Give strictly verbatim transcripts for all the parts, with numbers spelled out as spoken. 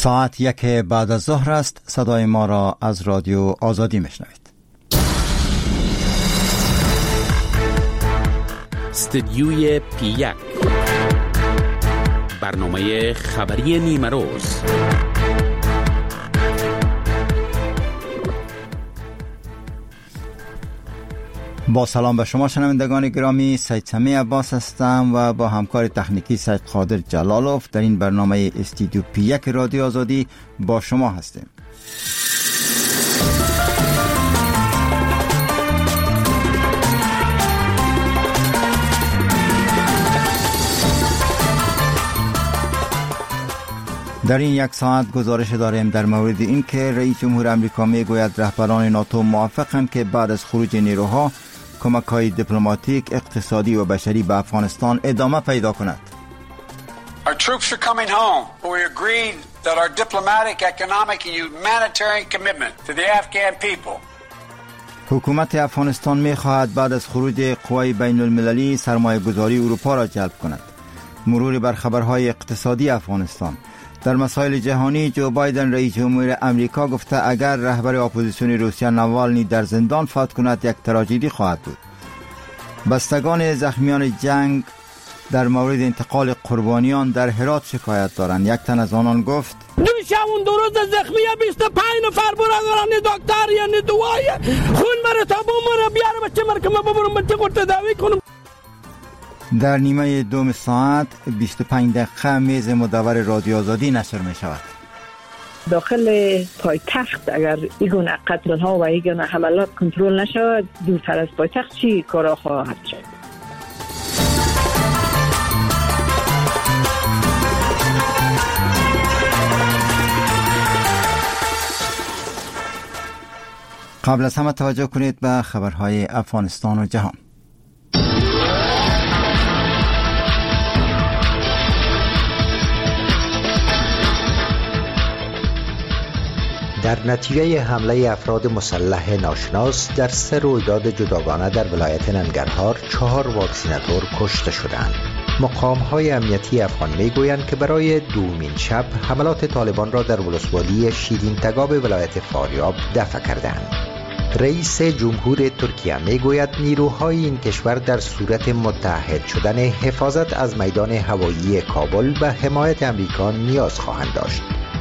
ساعت یک بعد از ظهر است. صدای ما را از رادیو آزادی میشنوید. استدیوی پی یک، برنامه خبری نیمه روز. با سلام به شما شنوندگان گرامی، سید سمی عباس هستم و با همکار تکنیکی سید قادر جلالوف در این برنامه استودیو پی یک رادیو آزادی با شما هستیم. در این یک ساعت گزارش داریم در مورد این که رئیس جمهور امریکا می گوید رهبران ناتو موافقند که بعد از خروج نیروها کمک‌های دیپلماتیک، اقتصادی و بشری به افغانستان ادامه پیدا کند. Our troops are coming home, but we agreed that our diplomatic, economic and humanitarian commitment to the Afghan people. حکومت افغانستان می خواهد بعد از خروج قوای بین المللی سرمایه گذاری اروپا را جلب کند. مرور بر خبرهای اقتصادی افغانستان. در مسائل جهانی جو بایدن رئیس جمهور امریکا گفته اگر رهبر اپوزیسیون روسیه نوالنی در زندان فوت کند یک تراژدی خواهد بود. بستگان زخمیان جنگ در مورد انتقال قربانیان در هرات شکایت دارند. یک تن از آنان گفت دوشمون دو روز زخمی بیست و پنج نفر برادران دکتر یعنی دوای خون مره تا بومره بیاره بچه مرکمه ببرم بچه خود تداوی کنم. در نیمه دوم ساعت بیست و پنج دقیقه میز مدور رادیو آزادی نشر می شود. داخل پایتخت اگر ایگونه قتل ها و ایگونه حملات کنترل نشود، دورتر از پایتخت چی کارا خواهد شد؟ قبل از همه توجه کنید به خبرهای افغانستان و جهان. در نتیجه حمله افراد مسلح ناشناس در سه رویداد جداگانه در ولایت ننگرهار چهار واکسیناتور کشته شدند. مقام‌های امنیتی افغان میگویند که برای دومین شب حملات طالبان را در ولسوالی شیرین تگاب ولایت فاریاب دفع کردند. رئیس جمهور ترکیه میگوید نیروهای این کشور در صورت متحد شدن حفاظت از میدان هوایی کابل به حمایت امریکا نیاز خواهند داشت.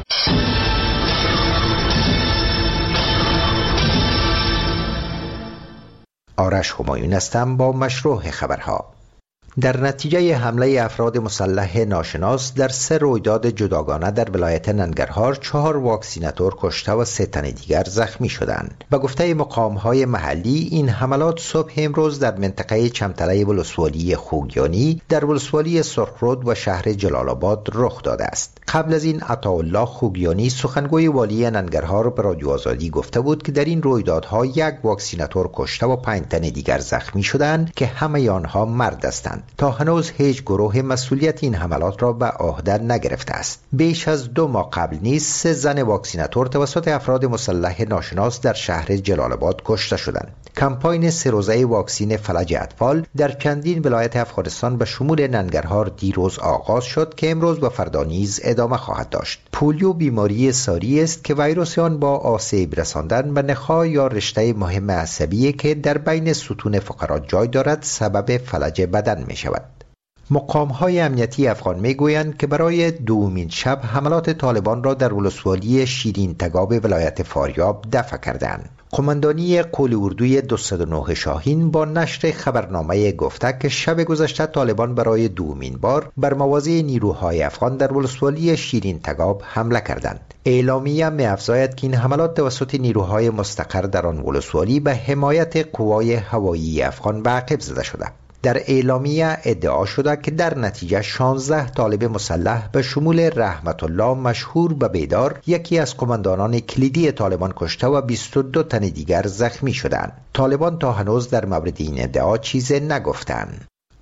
آرش همایون هستم با مشروع خبرها. در نتیجه حمله افراد مسلح ناشناس در سه رویداد جداگانه در ولایت ننگرهار چهار واکسیناتور کشته و سه تن دیگر زخمی شدند. به گفته مقام‌های محلی این حملات صبح امروز در منطقه چمتله ولسوالی خوگیانی در ولسوالی سرخرود و شهر جلال آباد رخ داده است. قبل از این عطاالله خوگیانی سخنگوی والی ننگرهار به رادیو آزادی گفته بود که در این رویدادها یک واکسیناتور کشته و پنج تن دیگر زخمی شدند که همه آنها مرد هستند. تا هنوز هیچ گروه مسئولیت این حملات را به عهده نگرفته است. بیش از دو ماه قبل نیز سه زن واکسیناتور توسط افراد مسلح ناشناس در شهر جلال آباد کشته شدند. کمپاین سه روزه واکسین فلج اطفال در چندین ولایت افغانستان به شمول ننگرهار دیروز آغاز شد که امروز و فردا نیز ادامه خواهد داشت. پولیو بیماری ساری است که ویروس آن با آسیب رساندن به نخاع یا رشته مهم عصبی که در بین ستون فقرات جای دارد سبب فلج بدن می شود. مقام‌های امنیتی افغان میگویند که برای دومین شب حملات طالبان را در ولسوالی شیرین تگاب ولایت فاریاب دفع کردند. قماندانی قول اردوی دویست و نه شاهین با نشر خبرنامه گفته که شب گذشته طالبان برای دومین بار بر مواضع نیروهای افغان در ولسوالی شیرین تگاب حمله کردند. اعلامیه می‌افزاید که این حملات توسط نیروهای مستقر در آن ولسوالی به حمایت قوای هوایی افغان به عقب زده شده. در اعلامیه ادعا شده که در نتیجه شانزده طالب مسلح به شمول رحمت الله مشهور به بیدار یکی از قماندانان کلیدی طالبان کشته و بیست و دو تن دیگر زخمی شدند. طالبان تا هنوز در مورد این ادعا چیزی نگفتند.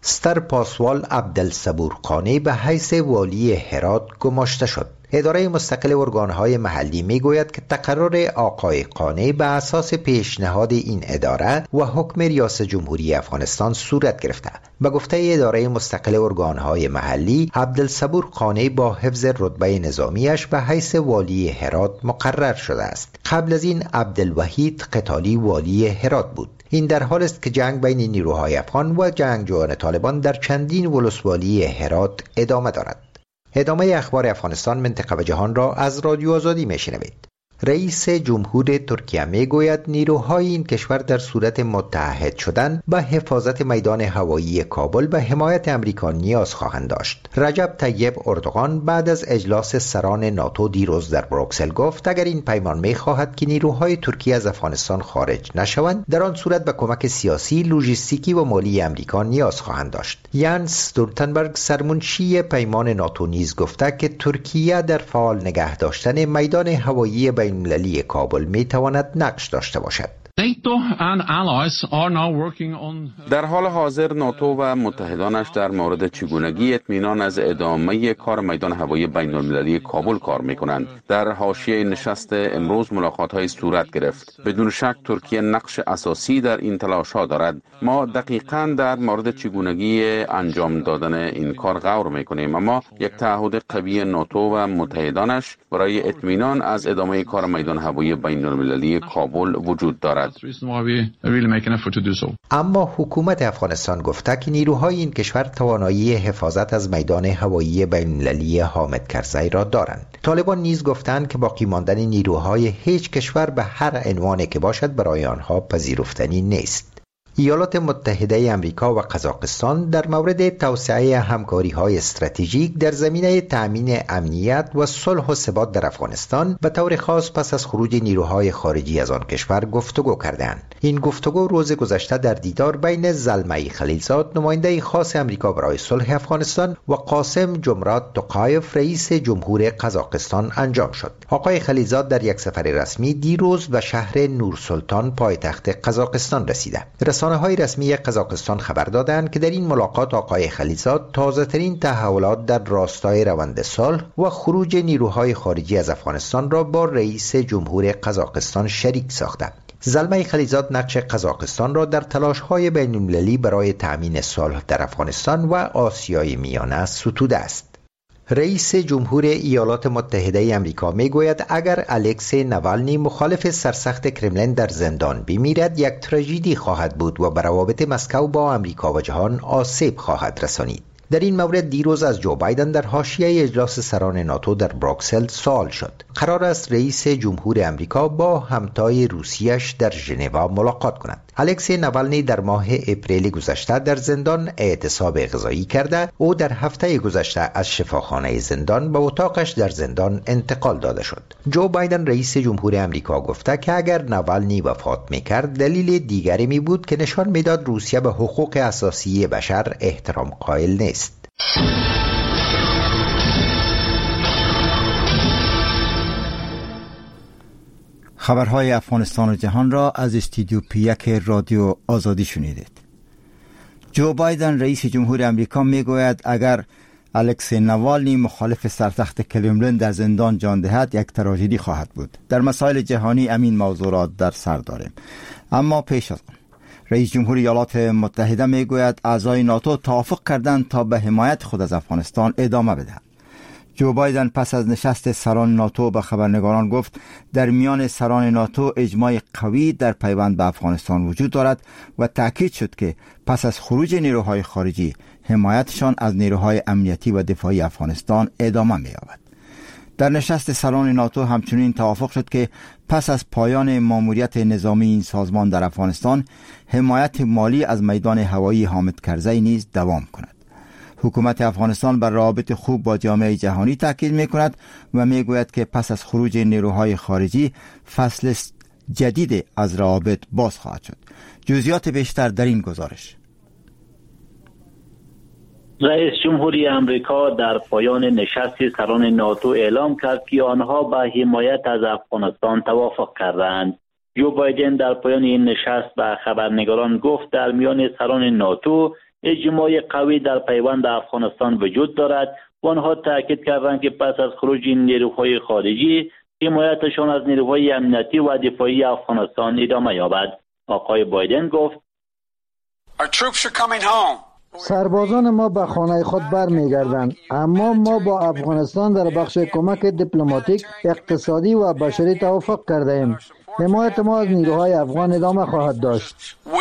ستر پاسوال عبدالصبور قانی به حیث والی هرات گماشته شد. اداره مستقل ارگانهای محلی می گوید که تقرر آقای قانی به اساس پیشنهاد این اداره و حکم ریاست جمهوری افغانستان صورت گرفته. به گفته اداره مستقل ارگانهای محلی، عبدالصبور قانی با حفظ رتبه نظامیش به حیث والی هرات مقرر شده است. قبل از این عبدالوحید قتالی والی هرات بود. این در حال است که جنگ بین نیروهای افغان و جنگجویان طالبان در چندین ولسوالی هرات ادامه دارد. ادامه اخبار افغانستان، منطقه و جهان را از رادیو آزادی میشنوید. رئیس جمهور ترکیه میگوید نیروهای این کشور در صورت متحد شدن به حفاظت میدان هوایی کابل به حمایت امریکا نیاز خواهند داشت. رجب طیب اردوغان بعد از اجلاس سران ناتو دیروز در بروکسل گفت اگر این پیمان میخواهد که نیروهای ترکیه از افغانستان خارج نشوند، در آن صورت به کمک سیاسی، لوجستیکی و مالی امریکا نیاز خواهند داشت. یانس استولتنبرگ سرمنشی پیمان ناتو نیز گفته که ترکیه در فعال نگه داشتن میدان هوایی بین المللی کابل می تواند نقش داشته باشد. در حال حاضر ناتو و متحدانش در مورد چگونگی اطمینان از ادامه کار میدان هوایی بین المللی کابل کار می کنند. در حاشیه نشست امروز ملاقات های صورت گرفت. بدون شک ترکیه نقش اساسی در این تلاش ها دارد. ما دقیقاً در مورد چگونگی انجام دادن این کار غور می کنیم، اما یک تعهد قوی ناتو و متحدانش برای اطمینان از ادامه کار میدان هوایی بین المللی کابل وجود دارد. اما حکومت افغانستان گفته که نیروهای این کشور توانایی حفاظت از میدان هوایی بین‌المللی حامد کرزی را دارند. طالبان نیز گفتند که باقی ماندن نیروهای هیچ کشور به هر عنوانی که باشد برای آنها پذیرفتنی نیست. ایالات متحده آمریکا و قزاقستان در مورد توسعه همکاری‌های استراتژیک در زمینه تأمین امنیت و صلح و ثبات در افغانستان به طور خاص پس از خروج نیروهای خارجی از آن کشور گفتگو کردند. این گفتگو روز گذشته در دیدار بین زلمه خلیلزاد، نماینده خاص آمریکا برای صلح افغانستان، و قاسم جمرات توقایف، رئیس جمهور قزاقستان انجام شد. آقای خلیلزاد در یک سفر رسمی دیروز به شهر نورسلطان پایتخت قزاقستان رسیده. رسانه‌های رسمی قزاقستان خبر دادند که در این ملاقات آقای خلیلزاد تازه‌ترین تحولات در راستای روند صلح و خروج نیروهای خارجی از افغانستان را با رئیس جمهور قزاقستان شریک ساخته. زلمه خلیلزاد نقش قزاقستان را در تلاش‌های بین‌المللی برای تأمین صلح در افغانستان و آسیای میانه ستوده است. رئیس جمهور ایالات متحده آمریکا میگوید اگر الکسی نوالنی، مخالف سرسخت کرملین، در زندان بمیرد یک تراژدی خواهد بود و بر روابط مسکو با آمریکا و جهان آسیب خواهد رسانید. در این مورد دیروز از جو بایدن در حاشیه اجلاس سران ناتو در بروکسل سوال شد. قرار است رئیس جمهور آمریکا با همتای روسیش در ژنو ملاقات کند. الکسی نوالنی در ماه اپریل گذشته در زندان اعتصاب غذایی کرده. او در هفته گذشته از شفاخانه زندان به اتاقش در زندان انتقال داده شد. جو بایدن رئیس جمهور آمریکا گفته که اگر نوالنی وفات میکرد دلیل دیگری می بود که نشان میداد روسیه به حقوق اساسی بشر احترام قائل نیست. خبرهای افغانستان و جهان را از استودیو پی یک رادیو آزادی شنیدید. جو بایدن رئیس جمهور امریکا میگوید اگر الکسی نوالنی، مخالف سرسخت کرملین، در زندان جان دهد یک تراژدی خواهد بود. در مسائل جهانی امین موضوعات در سر داریم. اما پیش از آن رئیس جمهور ایالات متحده میگوید اعضای ناتو توافق کردند تا به حمایت خود از افغانستان ادامه بدهند. جو بایدن پس از نشست سران ناتو به خبرنگاران گفت در میان سران ناتو اجماع قوی در پیوند به افغانستان وجود دارد و تأکید شد که پس از خروج نیروهای خارجی حمایتشان از نیروهای امنیتی و دفاعی افغانستان ادامه می‌یابد. در نشست سران ناتو همچنین توافق شد که پس از پایان ماموریت نظامی این سازمان در افغانستان حمایت مالی از میدان هوایی حامد کرزی نیز دوام کند. حکومت افغانستان بر روابط خوب با جامعه جهانی تاکید می‌کند و می‌گوید که پس از خروج نیروهای خارجی فصل جدید از روابط باز خواهد شد. جزئیات بیشتر در این گزارش. رئیس جمهوری آمریکا در پایان نشست سران ناتو اعلام کرد که آنها به حمایت از افغانستان توافق کردند. جو بایدن در پایان این نشست به خبرنگاران گفت در میان سران ناتو اجماع قوی در پیوند افغانستان وجود دارد و آنها تاکید کردند که پس از خروج نیروهای خارجی حمایتشان از نیروهای امنیتی و دفاعی افغانستان ادامه یابد. آقای بایدن گفت سربازان ما به خانه خود برمیگردند، اما ما با افغانستان در بخش کمک دیپلماتیک، اقتصادی و بشری توافق کرده ایم. حمایت ما از نیروهای افغان ادامه خواهد داشت.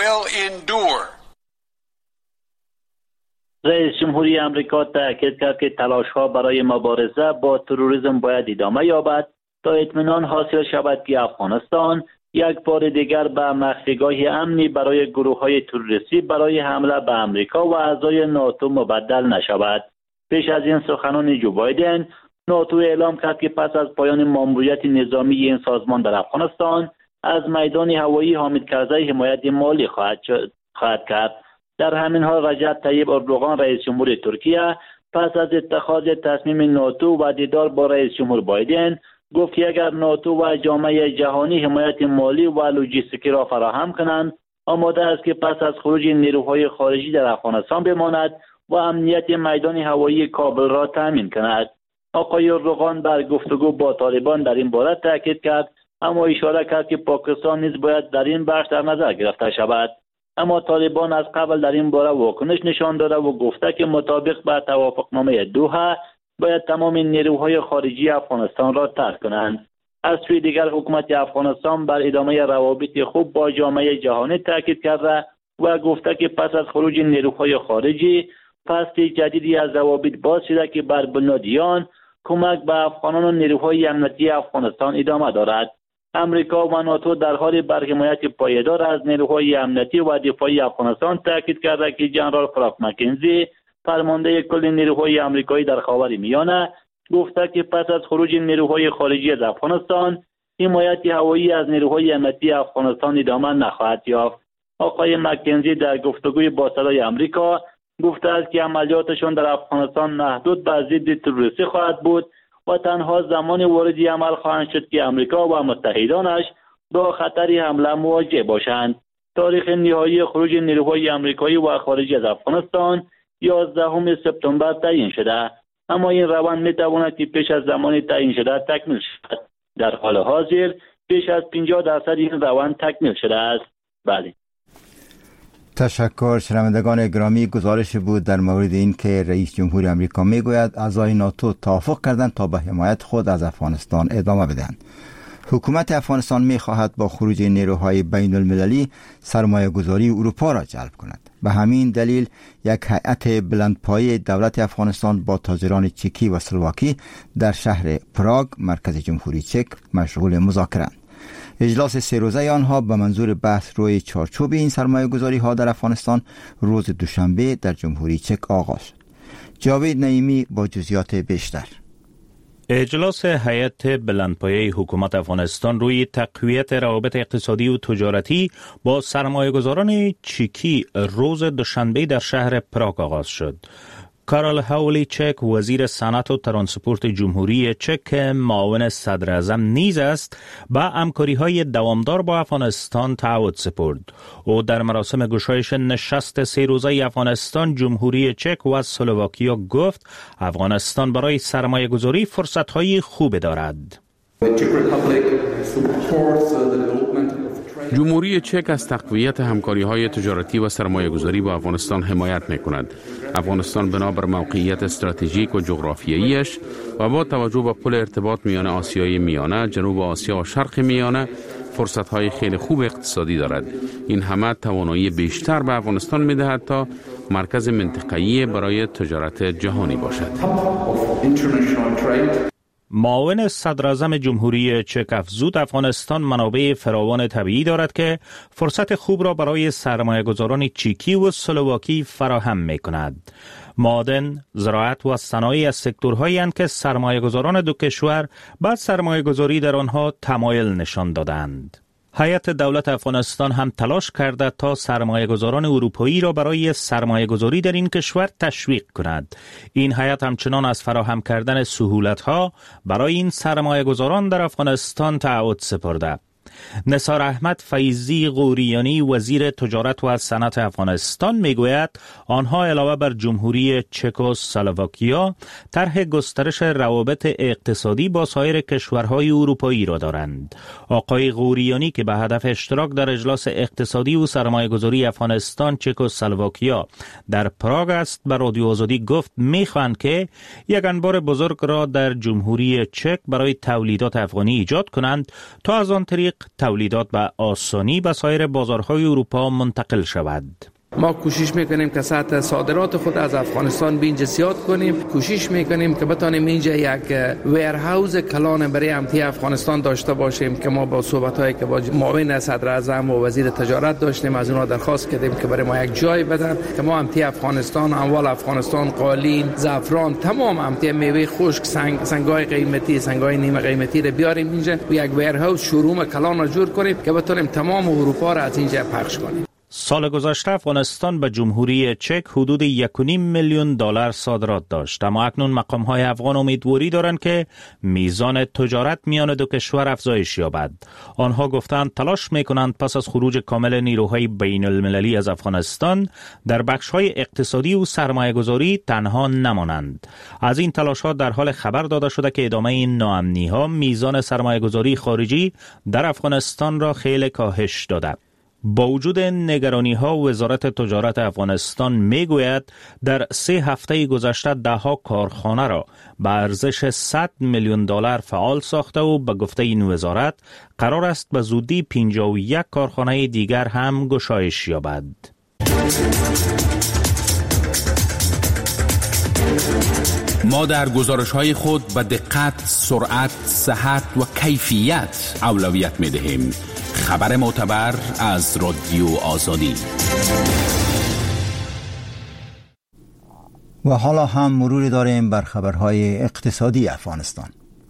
رئیس جمهوری آمریکا تاکید کرد که تلاش‌ها برای مبارزه با تروریسم باید ادامه یابد تا اطمینان حاصل شود که افغانستان یک بار دیگر به مخفیگاه امنی برای گروه‌های تروریستی برای حمله به آمریکا و اعضای ناتو مبدل نشود. پیش از این سخنان جو بایدن، ناتو اعلام کرد که پس از پایان ماموریت نظامی این سازمان در افغانستان از میدان هوایی حامد کرزی حمایت مالی خواهد خواهد کرد. در همین حال رجب طیب اردوغان رئیس جمهور ترکیه پس از اتخاذ تصمیم ناتو و دیدار با رئیس جمهور بایدن گفت که اگر ناتو و جامعه جهانی حمایت مالی و لوجستیکی را فراهم کنند، آماده است که پس از خروج نیروهای خارجی در افغانستان بماند و امنیت میدان هوایی کابل را تامین کند. آقای اردوغان بر گفتگو با طالبان در این باره تاکید کرد، اما اشاره کرد که پاکستان نیز باید در این بخش در نظر گرفته شود. اما طالبان از قبل در این باره واکنش نشان داده و گفته که مطابق با توافقنامه دوحه باید تمام نیروهای خارجی افغانستان را ترک کنند. از سوی دیگر حکومت افغانستان بر ادامه روابط خوب با جامعه جهانی تاکید کرده و گفته که پس از خروج نیروهای خارجی فصل جدیدی از روابط باز شده که بر بنیاد آن کمک به افغانان و نیروهای امنیتی افغانستان ادامه دارد. امریکا و ناتو در حال بر حمایت پایدار از نیروهای امنیتی و دفاعی افغانستان تاکید کرده که جنرال فرانک مکنزی فرمانده کل نیروهای آمریکایی در خاور میانه گفته که پس از خروج نیروهای خارجی از افغانستان حمایت هوایی از نیروهای امنیتی افغانستان ادامه نخواهد یافت. آقای مکنزی در گفتگوی با صدای آمریکا گفته است که عملیاتشان در افغانستان محدود به ضد تروریستی خواهد بود و تنها زمانی وارد عمل خواهند شد که آمریکا و متحدانش با خطر حمله مواجه باشند. تاریخ نهایی خروج نیروهای آمریکایی و خارجی از افغانستان یازدهم سپتامبر تعیین شده، اما این روند میتواند که پیش از زمان تعیین شده تکمیل شود. در حال حاضر بیش از پنجاه درصد این روند تکمیل شده است. بله. تشکر. شنوندگان گرامی، گزارش بود در مورد این که رئیس جمهوری آمریکا میگوید اعضای ناتو توافق کردند تا به حمایت خود از افغانستان ادامه بدهند. حکومت افغانستان میخواهد با خروج نیروهای بین المللی سرمایه گذاری اروپا را جلب کند. به همین دلیل یک هیئت بلندپایه دولت افغانستان با تاجران چکی و اسلواکی در شهر پراگ مرکز جمهوری چک مشغول مذاکره‌اند. اجلاس سه روزه آنها به منظور بحث روی چارچوب این سرمایه گذاری ها در افغانستان روز دوشنبه در جمهوری چک آغاز شد. جاوید نعیمی با جزئیات بیشتر. اجلاس هیئت بلندپایه حکومت افغانستان روی تقویت روابط اقتصادی و تجارتی با سرمایه‌گذاران چکی روز دوشنبه در شهر پراگ آغاز شد. کارل هاولیچک وزیر صنعت و ترانسپورت جمهوری چک معاون صدر اعظم نیز است با همکاری‌های دوامدار با افغانستان تعهد سپرد. او در مراسم گشایش نشست سه روزه افغانستان، جمهوری چک و اسلواکیا گفت افغانستان برای سرمایه‌گذاری فرصت‌های خوب دارد. جمهوری چک از تقویت همکاری‌های تجارتی و سرمایه‌گذاری با افغانستان حمایت می‌کند. افغانستان بنابر موقعیت استراتژیک و جغرافیاییش و با توجه به پل ارتباط میان آسیای میانه، جنوب آسیا و شرق میانه فرصت‌های خیلی خوب اقتصادی دارد. این همه توانایی بیشتر به افغانستان می‌دهد تا مرکز منطقه‌ای برای تجارت جهانی باشد. معاون صدر اعظم جمهوری چک افزود افغانستان منابع فراوان طبیعی دارد که فرصت خوب را برای سرمایه‌گذاران چکی و اسلواکی فراهم می‌کند. معادن، زراعت و صنایع از سکتورهایی اند که سرمایه‌گذاران دو کشور بعد سرمایه‌گذاری در آنها تمایل نشان دادند. هیئت دولت افغانستان هم تلاش کرده تا سرمایه‌گذاران اروپایی را برای سرمایه‌گذاری در این کشور تشویق کند. این هیئت همچنان از فراهم کردن سهولت‌ها برای این سرمایه‌گذاران در افغانستان تعهد سپرده. نثار احمد فیضی غوریانی وزیر تجارت و صنعت افغانستان میگوید آنها علاوه بر جمهوری چک و اسلواکیا طرح گسترش روابط اقتصادی با سایر کشورهای اروپایی را دارند. آقای غوریانی که به هدف اشتراک در اجلاس اقتصادی و سرمایه‌گذاری افغانستان، چک و اسلواکیا در پراگ است، به رادیو آزادی گفت میخواهند که یک انبار بزرگ را در جمهوری چک برای تولیدات افغانی ایجاد کنند تا از آن طریق تولیدات به آسانی به سایر بازارهای اروپا منتقل شود. ما کوشش میکنیم که سطح صادرات خود از افغانستان به اینجا زیاد کنیم. کوشش میکنیم که بتانیم اینجا یک ویرهاوز کلان برای امنیت افغانستان داشته باشیم که ما با صحبت‌هایی که با معاون صدر اعظم و وزیر تجارت داشتیم از اونها درخواست کردیم که برای ما یک جای بدن که ما امنیت افغانستان، اموال افغانستان، قالین، زعفران، تمام امنیت میوه خشک، سنگ، سنگای قیمتی، سنگای نیمه قیمتی رو بیاریم اینجا و یک ویرهاوز شوروم کلان را جور کنیم که بتونیم تمام اروپا را از اینجا پخش کنیم. سال گذشته افغانستان به جمهوری چک حدود یک و نیم میلیون دلار صادرات داشت، اما اکنون مقام‌های افغان امیدواری دارند که میزان تجارت میان دو کشور افزایش یابد. آنها گفتند تلاش میکنند پس از خروج کامل نیروهای بین المللی از افغانستان در بخش‌های اقتصادی و سرمایه‌گذاری تنها نمانند. از این تلاش‌ها در حال خبر داده شده که ادامه این ناامنی‌ها میزان سرمایه‌گذاری خارجی در افغانستان را خیلی کاهش داده. با وجود نگرانی ها وزارت تجارت افغانستان می گوید در سه هفته گذشته ده ها کارخانه را به ارزش صد میلیون دلار فعال ساخته و به گفته این وزارت قرار است به زودی پنجاه و یک کارخانه دیگر هم گشایش یابد. ما در گزارش‌های خود به دقت، سرعت، صحت و کیفیت اولویت می‌دهیم. خبر معتبر از رادیو آزادی. و حالا هم مروری داریم بر خبرهای اقتصادی افغانستان.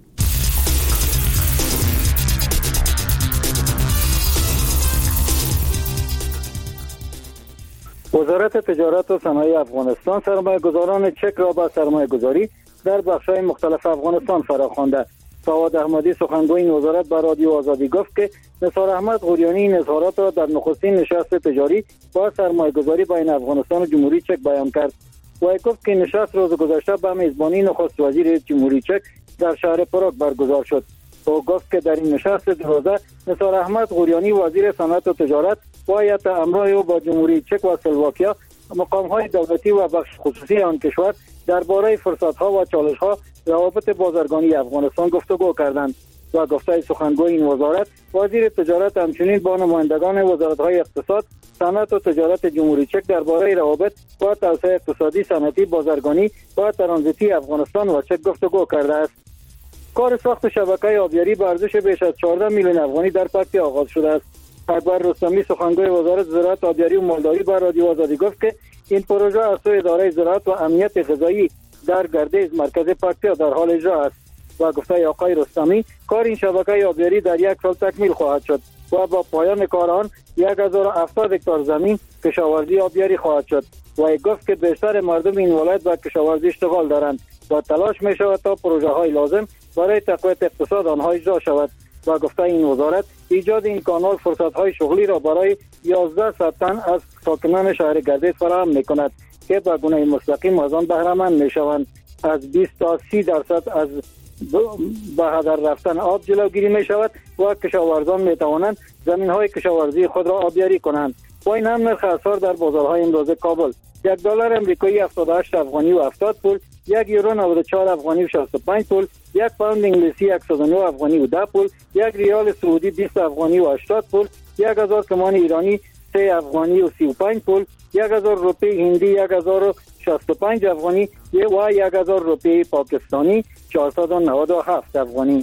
وزارت تجارت و صنایع افغانستان سرمایه‌گذاران چک را به سرمایه‌گذاری در بخش‌های مختلف افغانستان فراخوانده. سواد احمدی سخنگوی این وزارت به رادیو آزادی گفت که نثار احمد غوریانی این اظهارات را در نخستین نشست تجاری با سرمایه‌گذاری بین افغانستان و جمهوری چک بیان کرد. و گفت که نشست روز گذشته به میزبانی نخست وزیر جمهوری چک در شهر پراگ برگزار شد. او گفت که در این نشست دو روزه نثار احمد غوریانی وزیر صنعت و تجارت با هیئت همراه او با جمهوری چک و اسلواکیا، مقام‌های دولتی و بخش خصوصی آن کشور درباره فرصت‌ها و چالش‌ها روابط بازرگانی افغانستان گفتگو کردند. و گفته سخنگوی این وزارت وزیر تجارت همچنین با نمایندگان وزارت‌های اقتصاد، صنعت و تجارت جمهوری چک درباره روابط با توسعه اقتصادی، صنعتی، بازرگانی و ترانزیتی افغانستان و چک گفتگو کرده است. کار ساخت شبکه آبیاری به ارزش بیش از چهارده میلیون افغانی در پکتیا آغاز شده است. اکبر رستمی سخنگوی وزارت زراعت، آبیاری و مالداری به رادیو آزادی گفت که این پروژه از سوی اداره زراعت و امنیت غذایی در گردیز مرکز پکتیا در حال اجرا است. و گفته آقای رستمی کار این شبکه آبیاری در یک سال تکمیل خواهد شد و با پایان کار آن یک هزار و هفتاد هکتار زمین کشاورزی آبیاری خواهد شد. و گفت که بیشتر مردم این ولایت به کشاورزی اشتغال دارند و تلاش می شود تا پروژه های لازم برای تقویت اقتصاد آنها اجرا شود. و گفته این وزارت ایجاد این کانال فرصت های شغلی را برای یازده صد تن از ساکنان شهر گردیز فراهم می کند که به گونه مستقیم از آن بهره مند می شوند. از بیست تا سی درصد از به هدر رفتن آب جلوگیری می شود و کشاورزان می توانند زمین های کشاورزی خود را آبیاری کنند. با این هم نرخ اسعار در بازارهای امروز کابل: یک دلار امریکایی هفتاد و هشت افغانی و هفتاد پول، یک یورو نود و چهار افغانی و شصت و پنج پول، یک پوند انگلیسی صد و نه افغانی و ده پول، یک ریال سعودی بیست افغانی و هشتاد پول، یک هزار تومان ایرانی سه افغانی و سی و پنج پول، یک هزار روپیه هندی یک هزار و شصت و پنج افغانی و یک هزار روپیه پاکستانی چهارصد و نود و هفت افغانی.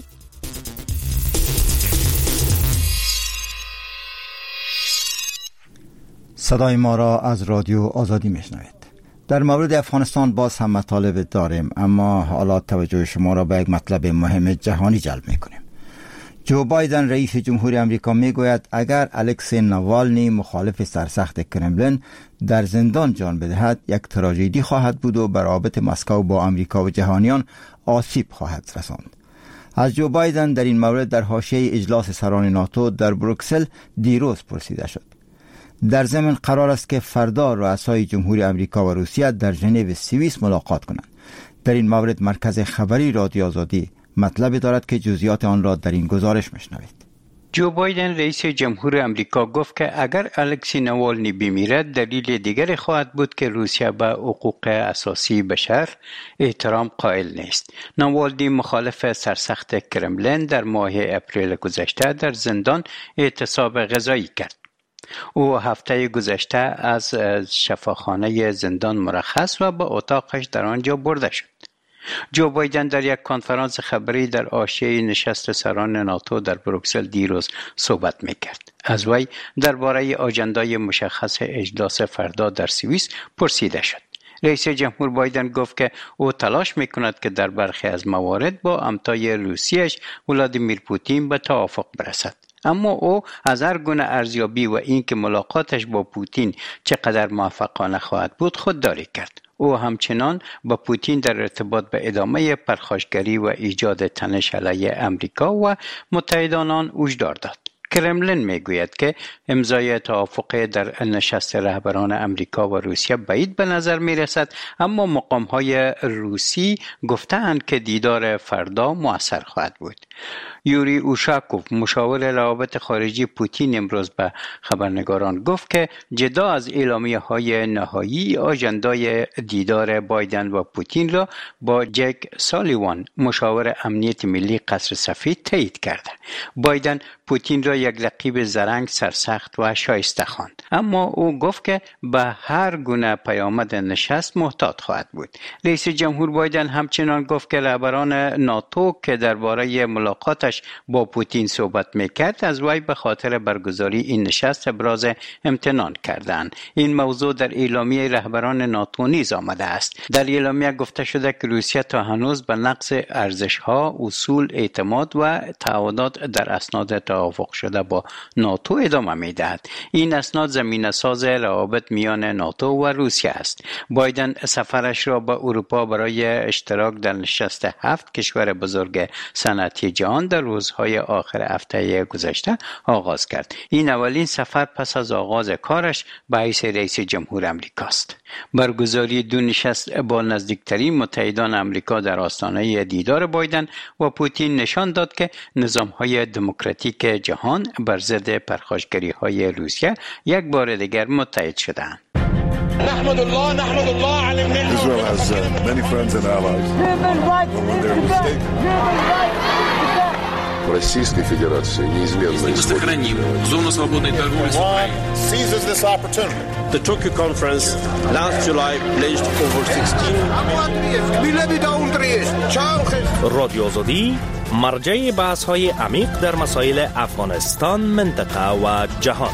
صدای ما را از رادیو آزادی میشنوید. در مورد افغانستان باز هم مطالب داریم، اما حالا توجه شما را به یک مطلب مهم جهانی جلب میکنیم. جو بایدن رئیس جمهوری آمریکا میگوید اگر الکسی ناوالنی مخالف سرسخت کرملین در زندان جان بدهد یک تراژدی خواهد بود و به روابط مسکو با آمریکا و جهانیان آسیب خواهد رساند. از جو بایدن در این مورد در حاشیه اجلاس سران ناتو در بروکسل دیروز پرسیده شد. در ضمن قرار است که فردا رؤسای جمهوری آمریکا و روسیه در ژنو سوئیس ملاقات کنند. در این مورد مرکز خبری رادیو آزادی مطلبی دارد که جزئیات آن را در این گزارش میشنوید. جو بایدن رئیس جمهور آمریکا گفت که اگر الکسی نوالنی بمیرد دلیل دیگری خواهد بود که روسیه به حقوق اساسی بشر احترام قائل نیست. نوالنی مخالف سرسخت کرملین در ماه اپریل گذشته در زندان اعتصاب غذایی کرد. او هفته گذشته از شفاخانه زندان مرخص و به اتاقش در آنجا برده شد. جو بایدن در یک کنفرانس خبری در حاشیه نشست سران ناتو در بروکسل دیروز صحبت میکرد. از وی درباره آجندای مشخص اجلاس فردا در سوئیس پرسیده شد. رئیس جمهور بایدن گفت که او تلاش میکند که در برخی از موارد با همتای روسیه‌اش ولادیمیر پوتین به توافق برسد. اما او از هر گونه ارزیابی و اینکه ملاقاتش با پوتین چقدر موفقانه خواهد بود خودداری کرد. او همچنان با پوتین در ارتباط به ادامه پرخاشگری و ایجاد تنش علیه امریکا و متحدان آن هشدار داد. کرملین میگوید که امضای توافق در نشست رهبران امریکا و روسیه بعید به نظر میرسد، اما مقام‌های روسی گفتند که دیدار فردا مؤثر خواهد بود. یوری اوشاکوف مشاور روابط خارجی پوتین امروز به خبرنگاران گفت که جدا از اعلامیه‌های نهایی آژندای دیدار بایدن و پوتین را با جک سالیوان مشاور امنیت ملی قصر سفید تایید کرده. بایدن پوتین را یک رقیب زرنگ، سرسخت و شایسته خواند، اما او گفت که به هر گونه پیامد نشست محتاط خواهد بود. رئیس جمهور بایدن همچنان گفت که رهبران ناتو که درباره ملاقاتش با پوتین صحبت میکرد از وی به خاطر برگزاری این نشست ابراز امتنان کردند. این موضوع در اعلامیه رهبران ناتو نیز آمده است. در اعلامیه گفته شده که روسیه تا هنوز به نقض ارزش‌ها، اصول، اعتماد و تعهدات در اسناد توافق شده با ناتو ادامه میدهد. این اسناد زمینه ساز روابط میان ناتو و روسیه است. بایدن سفرش را به اروپا برای اشتراک در نشست هفت کشور بزرگ صنعتی جهان در روزهای آخر هفته گذشته آغاز کرد. این اولین سفر پس از آغاز کارش به حیث رئیس جمهور امریکاست. برگزاری دو نشست با نزدیکترین متحدان امریکا در آستانه دیدار بایدن و پوتین نشان داد که نظام‌های دموکراتیک جهان بر ضد پرخاشگری‌های روسیه یک بار دیگر متحد شدند. نحمد الله نحمد الله على النعمة. Israel has uh, many friends and allies. Российской Федерации неизменно сохраним зону свободной торговли с Украиной. Seizes this opportunity. The Tokyo conference last July pledged over sixteen. رادیو آزادی مرجع بحث‌های عمیق در مسائل افغانستان، منطقه و جهان.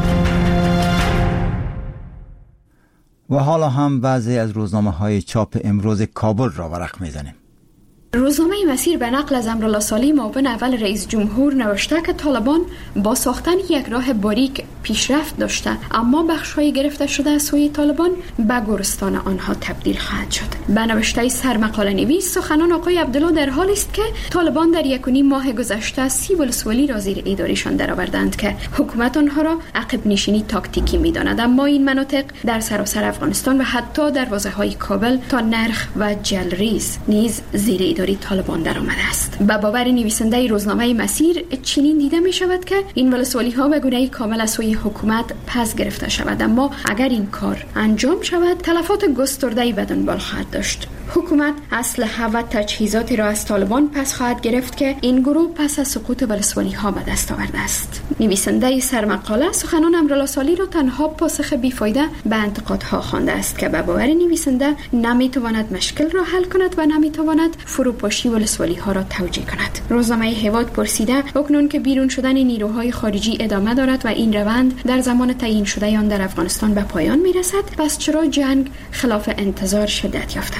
و حالا هم بعضی از روزنامه‌های چاپ امروز کابل را ورق می‌زنیم. روزنامه مسیر به نقل از امرالله صالح معاون اول رئیس جمهور نوشته که طالبان با ساختن یک راه باریک پیشرفت داشته، اما بخش‌های گرفته شده از سوی طالبان به گورستان آنها تبدیل خواهد شد. به نوشته سرمقاله نویس سخنان آقای عبدالله در حالی است که طالبان در یک و نیم ماه گذشته سی ولسوالی را زیر ادارهشان درآوردند که حکومت آنها را عقب نشینی تاکتیکی می‌داند، اما این مناطق در سراسر افغانستان و حتی دروازه‌های کابل تا نرخ و جلریز نیز زیر اداره طالبان در آمده است. به باور نویسنده روزنامه مسیر چنین دیده می شود که این ولسوالی ها به گونه کامل از سوی حکومت پس گرفته شود، اما اگر این کار انجام شود تلفات گسترده‌ای به دنبال خواهد داشت. حکومت اسلحه و تجهیزاتی را از طالبان پس خواهد گرفت که این گروه پس از سقوط ولسوالی ها به دست آورده است. نویسنده سرمقاله سخنان امرالله صالح را تنها پاسخ بیفایده به انتقادها خوانده است که به باور نویسنده نمیتواند مشکل را حل کند و نمیتواند فروپاشی ولسوالی ها را توجیه کند. روزنامه هیواد پرسیده اکنون که بیرون شدن نیروهای خارجی ادامه دارد و این روند در زمان تعیین شده آن در افغانستان به پایان میرسد، پس چرا جنگ خلاف انتظار شدت یافته است؟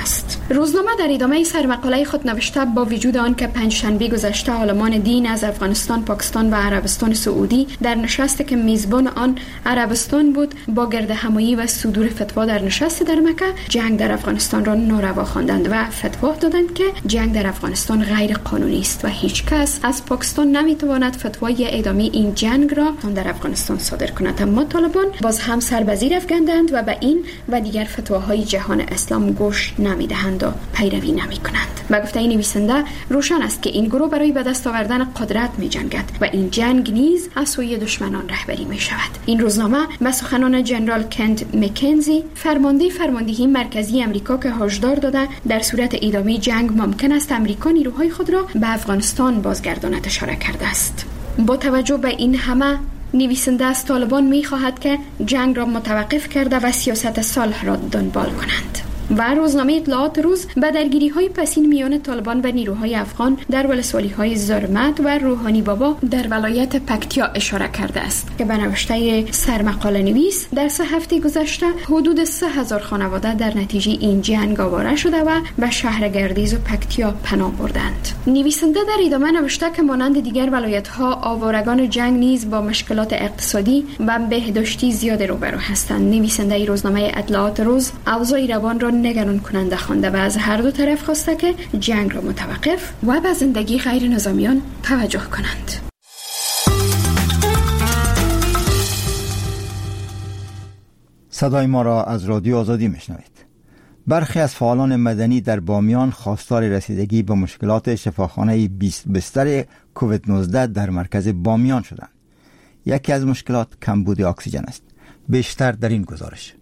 روزنامه در ادامه سرمقاله خود نوشته با وجود آن که پنجشنبه گذشته عالمان دین از افغانستان، پاکستان و عربستان سعودی در نشستی که میزبان آن عربستان بود با گرد همایی و صدور فتوا در نشست در مکه جنگ در افغانستان را ناروا خواندند و فتوا دادند که جنگ در افغانستان غیر قانونی است و هیچ کس از پاکستان نمیتواند فتوای ادامه این جنگ را در افغانستان صادر کند. اما طالبان باز هم سر به زیر افکندند و به این و دیگر فتواهای جهان اسلام گوش نمیدهند و پیروی نمیکنند. و گفته این نویسنده روشن است که این گروه برای به دست آوردن قدرت می جنگد و این جنگ نیز از سوی دشمنان رهبری می شود. این روزنامه به سخنان جنرال کنت مکنزی فرمانده فرماندهی مرکزی امریکا که هشدار داده در صورت ادامه جنگ ممکن است امریکا نیروهای خود را به افغانستان بازگرداند اشاره کرده است. با توجه به این همه نویسنده از طالبان می خواهد که جنگ را متوقف کرده و سیاست صلح را دنبال کنند. و روزنامه اطلاعات روز به درگیری های پسین میان طالبان و نیروهای افغان در ولسوالی های زرمت و روحانی بابا در ولایت پکتیا اشاره کرده است که به نوشته سرمقاله نویس در سه هفته گذشته حدود سه هزار خانواده در نتیجه این جنگ آواره شده و به شهر گردیز و پکتیا پناه بردند. نویسنده در ادامه نوشته که مانند دیگر ولایت ها آوارگان جنگ نیز با مشکلات اقتصادی و بهداشتی زیاد روبرو هستند. نویسنده روزنامه اطلاعات روز اوضاع روان را نگران کننده خوانده و از هر دو طرف خواسته که جنگ را متوقف و به زندگی غیر نظامیان توجه کنند. صدای ما را از رادیو آزادی میشنوید. برخی از فعالان مدنی در بامیان خواستار رسیدگی به مشکلات شفاخانه بیست بستر کووید نوزده در مرکز بامیان شدند. یکی از مشکلات کمبود اکسیژن است. بیشتر در این گزارش.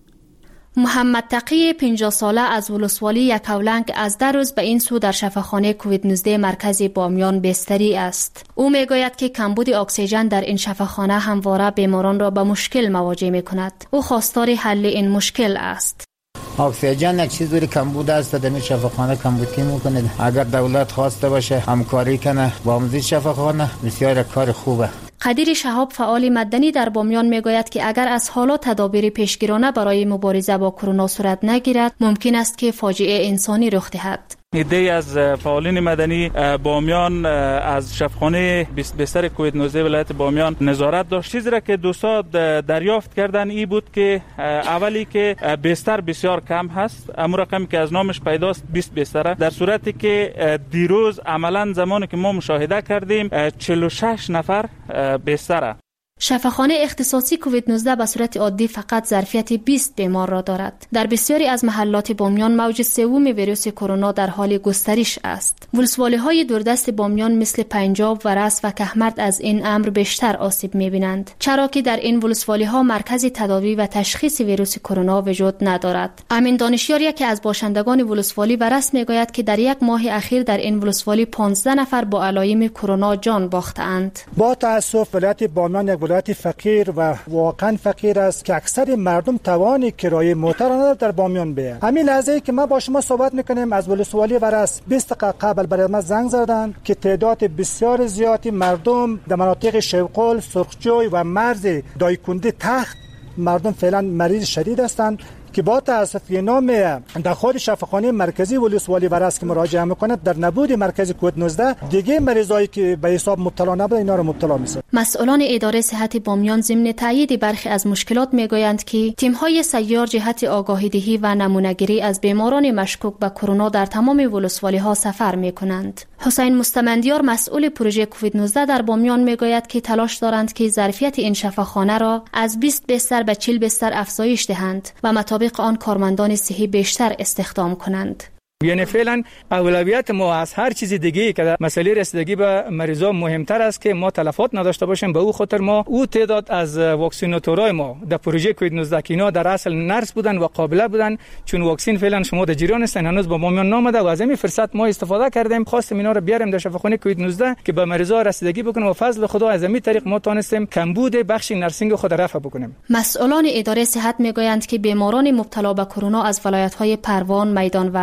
محمد تقی پنجاه ساله از ولسوالی یکاولنگ از در روز به این سو در شفاخانه کووید نوزده مرکز بامیان بستری است. او میگوید که کمبود اکسیژن در این شفاخانه همواره بیماران را به مشکل مواجه می کند. او خواستار حل این مشکل است. اکسیژن یک چیز دوری کمبود است در این شفاخانه کمبودی میکنه. اگر دولت خواسته باشه همکاری کنه با آموزش شفاخانه بسیار کار خوبه. قدیر شهاب فعال مدنی در بامیان میگوید که اگر از حالا تدابیر پیشگیرانه برای مبارزه با کرونا صورت نگیرد ممکن است که فاجعه انسانی رخ دهد. ایده از فعالین مدنی بامیان از شفاخانه بیست بستر کووید نوزده ولایت بامیان نظارت داشت. چیزی را که دوستا دریافت کردن ای بود که اولی که بستر بسیار کم هست، اما رقمی که از نامش پیداست بیست بستر، در صورتی که دیروز عملا زمانی که ما مشاهده کردیم چهل و شش نفر بستر. شفاخانه اختصاصی کووید نوزده به صورت عادی فقط ظرفیت بیست بیمار را دارد. در بسیاری از محلات بامیان موج سوم ویروس کرونا در حال گسترش است. ولسوالی‌های دوردست بامیان مثل پنجاب و رس و کهمرد از این امر بیشتر آسیب می‌بینند، چرا که در این ولسوالی‌ها مرکز تداوی و تشخیص ویروس کرونا وجود ندارد. امین دانشیار که از باشندگان ولسوالی و رس میگوید که در یک ماه اخیر در این ولسوالی پانزده نفر با علایم کرونا جان باختند. با تأسف ولایت بامیان یک ولایت فقیر و واقعا فقیر است که اکثر مردم توان کرایه موتر ندارند در بامیان بیاید. همین لحظه که ما با شما صحبت میکنیم از ولسوالی ورس بیست دقیقه قبل برای ما زنگ زدن که تعداد بسیار زیادی مردم در مناطق شیوقل، سرخجوی و مرز دایکنده تخت مردم فعلا مریض شدید هستند که با تأسف نام در خود شفاخانه مرکزی ولسوالی ورس که مراجعه میکند در نبود مرکز کووید نوزده دیگه مریضایی که به حساب مبتلا نبود اینا رو مبتلا میسازه. مسئولان اداره صحت بامیان ضمن تایید برخی از مشکلات میگویند که تیم‌های سیار جهت آگاهی‌دهی و نمونه‌گیری از بیماران مشکوک به کرونا در تمام ولسوالی‌ها سفر میکنند. حسین مستمندیار مسئول پروژه کووید نوزده در بامیان میگوید که تلاش دارند که ظرفیت این شفاخانه را از بیست بستر به چهل بستر افزایش دهند و مطابق آن کارمندان صحی بیشتر استخدام کنند. یعنی فعلا اولویت ما از هر چیز دیگه که مسئله رسیدگی به مریضا مهمتر است که ما تلفات نداشته باشیم. به او خاطر ما او تعداد از واکسیناتورای ما در پروژه کووید نوزده که اینا در اصل نرس بودن و قابله بودن، چون واکسین فعلا شما در جریان هستن هنوز با بامیان نامده و از این فرصت ما استفاده کردیم، خواستیم اینا رو بیاریم در شفاخانه کووید نوزده که به مریضا رسیدگی بکنه و فضل خدا از این طریق ما تونستیم کمبود بخش نرسینگ خود رفع بکنیم. مسئولان اداره صحت میگویند که بیماران مبتلا به کرونا از ولایت‌های پروان، میدان وردک،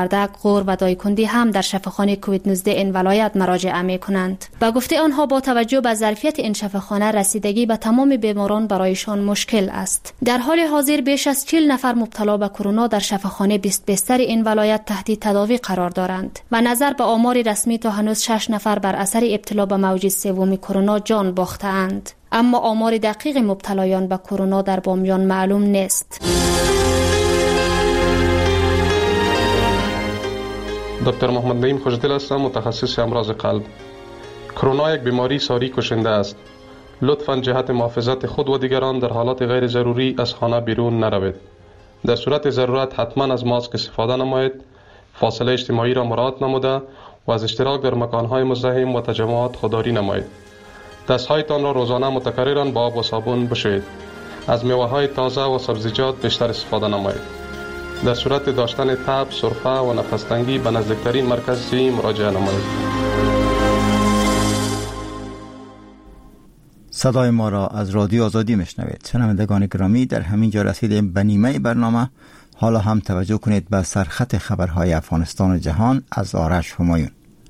غور و دایکندی هم در شفاخانه کووید نوزده این ولایت مراجعه می کنند. به گفته آنها با توجه به ظرفیت این شفاخانه رسیدگی به تمام بیماران برایشان مشکل است. در حال حاضر بیش از چهل نفر مبتلا به کرونا در شفاخانه بیست بستر این ولایت تحت تداوی قرار دارند و نظر به آمار رسمی تا هنوز شش نفر بر اثر ابتلا به موج سوم کرونا جان باخته‌اند. اما آمار دقیق مبتلایان به کرونا در بامیان معلوم نیست. دکتر محمد نعیم خوشدل هستم، متخصص امراض قلب. کرونا یک بیماری ساری کشنده است. لطفاً جهت محافظت خود و دیگران در حالات غیر ضروری از خانه بیرون نروید. در صورت ضرورت حتما از ماسک استفاده نمایید، فاصله اجتماعی را مراعات نموده و از اشتراک در مکانهای مزدحم و تجمعات خودداری نمایید. دستهایتان را روزانه متکرراً با آب و صابون بشویید. از میوه‌های تازه و سبزیجات بیشتر استفاده نمایید. در صورت داشتن تب، سرفه و نفس‌تنگی به نزدیکترین مرکز صحی مراجعه نمایید. صدای ما را از رادیو آزادی میشنوید. شنوندگان گرامی، در همین جا رسیدیم به نیمه برنامه. حالا هم توجه کنید به سرخط خبرهای افغانستان و جهان از آرش همایون.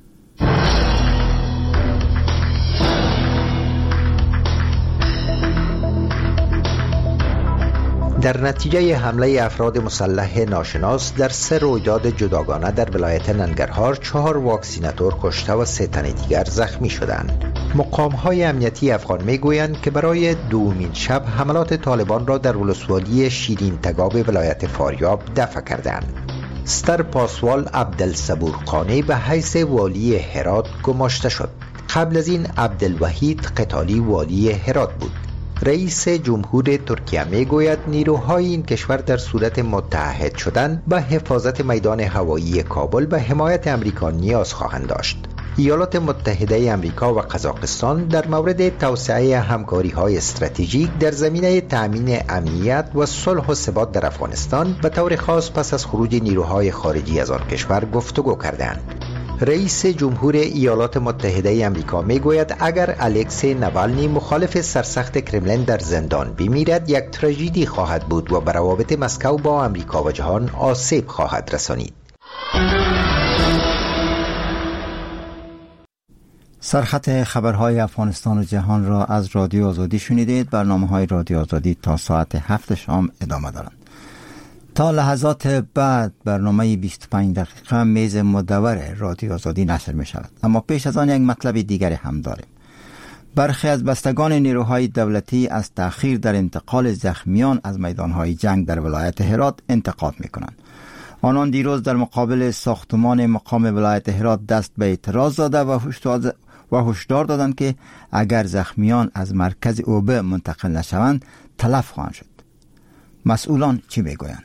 در نتیجه حمله افراد مسلح ناشناس در سه رویداد جداگانه در ولایت ننگرهار چهار واکسیناتور کشته و سه تن دیگر زخمی شدند. مقام‌های امنیتی افغان میگویند که برای دومین شب حملات طالبان را در ولسوالی شیرین تگاب ولایت فاریاب دفع کردند. ستر پاسوال عبدالصبور قانی به حیث والی هرات گماشته شد. قبل از این عبدالوحید قتالی والی هرات بود. رئیس جمهور ترکیه میگوید نیروهای این کشور در صورت متحد شدن به حفاظت میدان هوایی کابل به حمایت امریکا نیاز خواهند داشت. ایالات متحده امریکا و قزاقستان در مورد توسعه همکاری‌های استراتژیک در زمینه تأمین امنیت و صلح و ثبات در افغانستان به طور خاص پس از خروج نیروهای خارجی از آن کشور گفتگو کردند. رئیس جمهور ایالات متحده آمریکا میگوید اگر الکسی نوالنی مخالف سرسخت کرملین در زندان بمیرد یک تراژدی خواهد بود و بر روابط مسکو با آمریکا و جهان آسیب خواهد رسانید. سرخط خبرهای افغانستان و جهان را از رادیو آزادی شنیدید. برنامه‌های رادیو آزادی تا ساعت هفت شام ادامه دارند. تا لحظات بعد برنامه بیست و پنج دقیقه میز مدور رادیو آزادی نشر می شود. اما پیش از آن یک مطلب دیگری هم داریم. برخی از بستگان نیروهای دولتی از تأخیر در انتقال زخمیان از میدانهای جنگ در ولایت هرات انتقاد می کنند. آنان دیروز در مقابل ساختمان مقام ولایت هرات دست به اعتراض داده و هشدار دادند که اگر زخمیان از مرکز اوبه منتقل نشوند تلف خواهند شد. مسئولان چی میگویند؟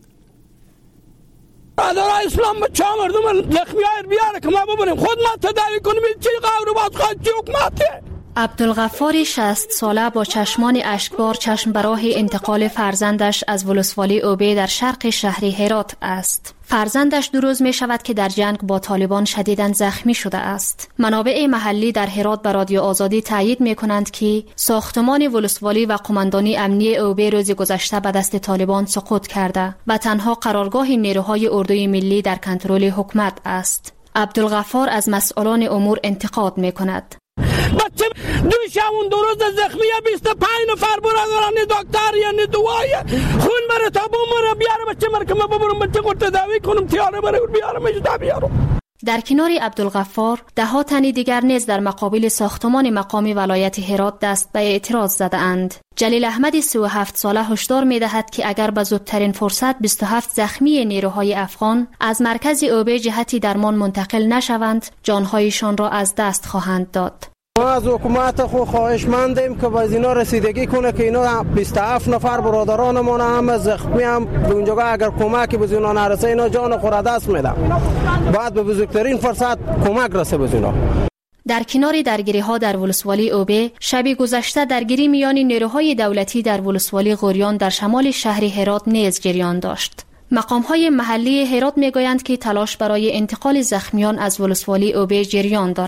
برادرای اسلام به چه مردم زخمی های بیاره که ما ببینیم خود ما تداوی کنیم. چی قبر باز خواهد چی حکمته؟ عبدالغفار شصت ساله با چشمان اشکبار چشم به راه انتقال فرزندش از ولسوالی اوبه در شرق شهر هرات است. فرزندش دو روز می شود که در جنگ با طالبان شدیداً زخمی شده است. منابع محلی در هرات به رادیو آزادی تایید می کنند که ساختمان ولسوالی و قماندانی امنی اوبه روز گذشته به دست طالبان سقوط کرده و تنها قرارگاه نیروهای اردوی ملی در کنترل حکومت است. عبدالغفار از مسئولان امور انتقاد می کند. بچه دوش همون دو روز زخمی بیست و پنج نفر برادران دکتر یعنی دوای خون بره تا بومره بیاره بچه مره که ما ببرم بچه خود تداوی کنم تیاره بره بیاره مجده بیارم. در کنار عبدالغفار ده ها تن دیگر نیز در مقابل ساختمان مقام ولایت هرات دست به اعتراض زده اند. جلیل احمد سی و هفت ساله هشدار می دهد که اگر به زودترین فرصت بیست و هفت زخمی نیروهای افغان از مرکز اوبه جهتی درمان منتقل نشوند جانهایشان را از دست خواهند داد. ما از حکومت خو خواهشمندیم که باز اینا رسیدگی کنه که اینا بیست و هفت نفر برادرانمون هم زخمی هم به اونجا اگر کمکی به اونا نرسه اینا جان خود دست میدن. بعد به بزرگترین فرصت کمک رسه به اونا. در کنار درگیری ها در ولسوالی اوبه شب گذشته درگیری میان نیروهای دولتی در ولسوالی غوریان در شمال شهر هرات نیز جریان داشت. مقام های محلی هرات میگویند که تلاش برای انتقال زخمیان از ولسوالی اوبه جریان دارد.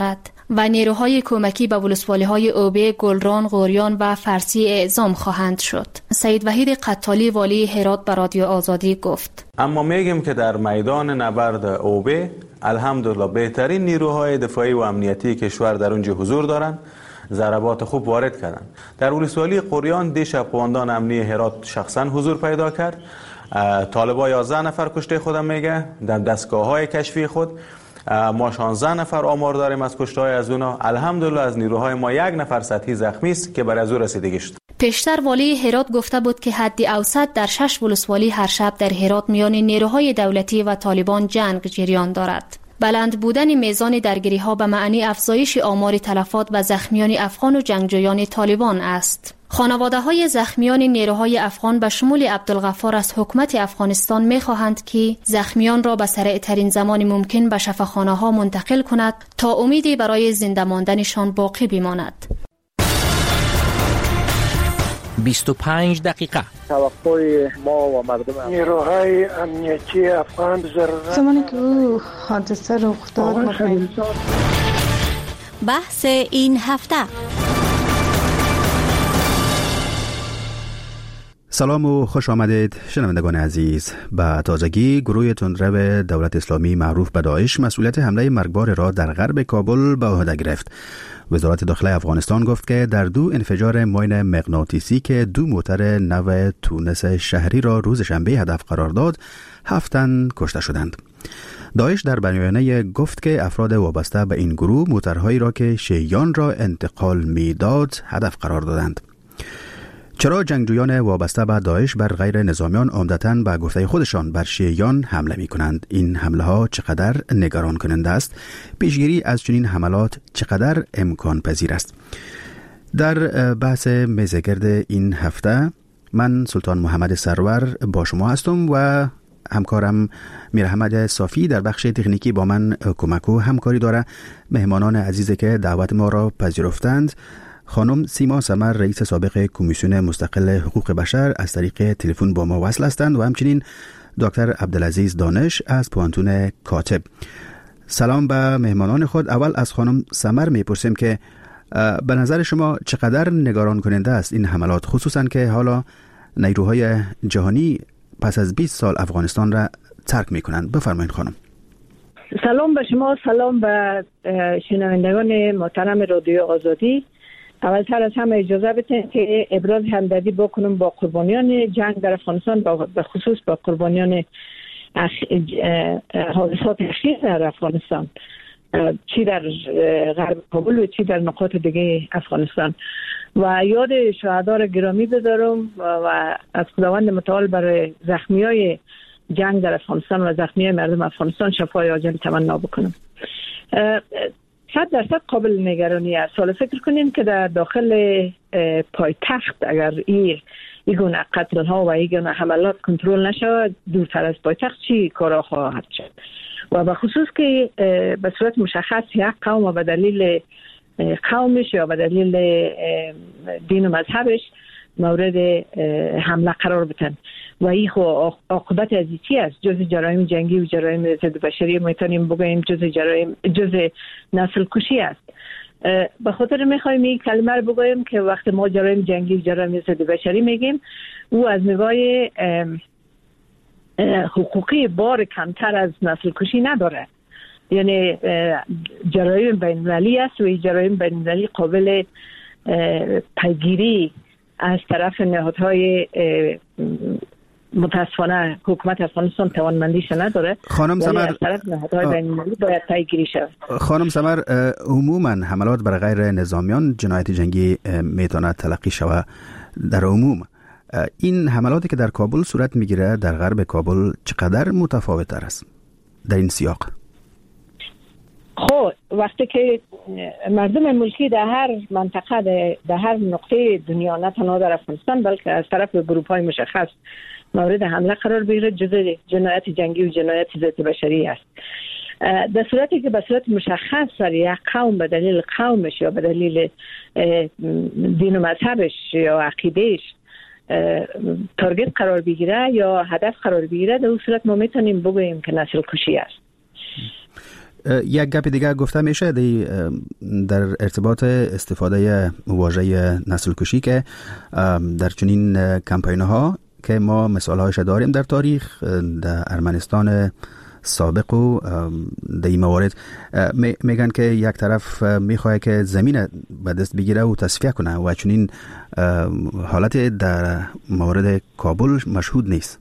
و نیروهای کمکی به ولسوالی‌های اوبه، گلران، غوریان و فرسی اعزام خواهند شد. سید وحید قتالی والی هرات به رادیو آزادی گفت: اما میگیم که در میدان نبرد اوبه الحمدلله بهترین نیروهای دفاعی و امنیتی کشور در اونجا حضور دارند، ضربات خوب وارد کردن. در ولسوالی غوریان دیشب قوماندان امنی هرات شخصا حضور پیدا کرد. طالبان یازده نفر کشته خودم میگه در دستگاه‌های کشفی خود. ما شانزده نفر آمار داریم از کشته‌های از اونا. الحمدلله از نیروهای ما یک نفر سطحی زخمی است که بر از او رسیدگی شد. پیشتر والی هرات گفته بود که حد اوسط در شش ولسوالی هر شب در هرات میان نیروهای دولتی و طالبان جنگ جریان دارد. بلند بودن میزان درگیری ها به معنی افزایش آمار تلفات و زخمیان افغان و جنگجویان طالبان است. خانواده های زخمیان نیروهای افغان به شمول عبدالغفار از حکومت افغانستان می خواهند که زخمیان را به سریع ترین زمان ممکن به شفاخانه ها منتقل کند تا امیدی برای زنده ماندنشان باقی بماند. بیست و پنج دقیقه. توقع ما و مردم نیروهای امنیتی افغان ضرورت زمانی که او حادثه رخ داد. بحث این هفته. سلام و خوش آمدید شنوندگان عزیز. به تازگی گروه تندرو دولت اسلامی معروف به داعش مسئولیت حمله مرگبار را در غرب کابل به عهده گرفت. وزارت داخله افغانستان گفت که در دو انفجار ماین مغناطیسی که دو موتر نو تونس شهری را روز شنبه هدف قرار داد، هفت تن کشته شدند. داعش در بیانیه گفت که افراد وابسته به این گروه موترهایی را که شیعیان را انتقال میداد هدف قرار دادند. چرا جنگجویان وابسته به داعش بر غیر نظامیان عمدتاً به گفته خودشان بر شیعیان حمله می کنند؟ این حمله ها چقدر نگران کننده است؟ پیشگیری از چنین حملات چقدر امکان پذیر است؟ در بحث میزگرد این هفته من سلطان محمد سرور با شما هستم و همکارم میرحمد صافی در بخش تکنیکی با من کمک و همکاری داره. مهمانان عزیزی که دعوت ما را پذیرفتند: خانم سیما سمر، رئیس سابق کمیسیون مستقل حقوق بشر، از طریق تلفن با ما وصل هستند و همچنین دکتر عبدالعزیز دانش از پوانتون کاتب. سلام به مهمانان خود. اول از خانم سمر میپرسیم که به نظر شما چقدر نگران کننده است این حملات، خصوصا که حالا نیروهای جهانی پس از بیست سال افغانستان را ترک میکنند؟ بفرمایید خانم. سلام به شما، سلام به شنوندگان محترم رادیو آزادی. اولتر از همه اجازه بدید که ابراز همدردی بکنم با قربانیان جنگ در افغانستان، به خصوص با قربانیان اخ... حادثات اخیر در افغانستان، چی در غرب کابل و چی در نقاط دیگه افغانستان، و یاد شهدا را گرامی بدارم و از خداوند متعال برای زخمیای جنگ در افغانستان و زخمیای مردم افغانستان شفای عاجل تمنا بکنم. صد درصد قابل نگرانی است. حالا فکر کنیم که در داخل پایتخت اگر این گونه قتل ها و این گونه حملات کنترل نشود، دورتر از پایتخت چی کارا خواهد شد؟ و به خصوص که به صورت مشخص یک قوم به دلیل قومش یا به دلیل دین و مذهبش مورد حمله قرار بتن و این عاقبت از چی است؟ جز جرایم جنگی و جرایم ضد بشری میتونیم بگوییم جز جرایم جز نسل کشی است. به خاطر میخوایم این کلمه رو بگوییم که وقتی ما جرایم جنگی و جرایم ضد بشری میگیم، او از نگاه حقوقی بار کمتر از نسل کشی نداره. یعنی جرایم بین‌المللی است و این جرایم بین‌المللی قابل پیگیری از طرف نهادهای متاسفانه حکومت افغانستان توانمندیش نداره. خانم سمر، از طرف نهادهای بین‌المللی باید پیگیری شود. خانم سمر، عموما حملات بر غیر نظامیان جنایت جنگی میتونه تلقی شود در عموم. این حملاتی که در کابل صورت میگیره در غرب کابل چقدر متفاوت تر است در این سیاق؟ خب وقتی که مردم ملکی در هر منطقه در هر نقطه دنیا، نه تنها در افغانستان بلکه از طرف گروه های مشخص مورد حمله قرار بگیره، جزء جنایت جنگی و جنایت ضد بشری است. در صورتی که به صورت مشخص سر یک قوم به دلیل قومش یا به دلیل دین و مذهبش یا عقیدهش تارگت قرار بگیره یا هدف قرار بگیره، در اون صورت ما میتونیم بگوییم که نسل کشی است. یک گپ دیگه گفته میشه در ارتباط استفاده واژه نسل کشی که در چنین کمپین ها که ما مثال هایش داریم در تاریخ در ارمنستان سابق و در این موارد میگن که یک طرف میخواه که زمین به دست بگیره و تصفیه کنه و چنین حالت در مورد کابل مشهود نیست.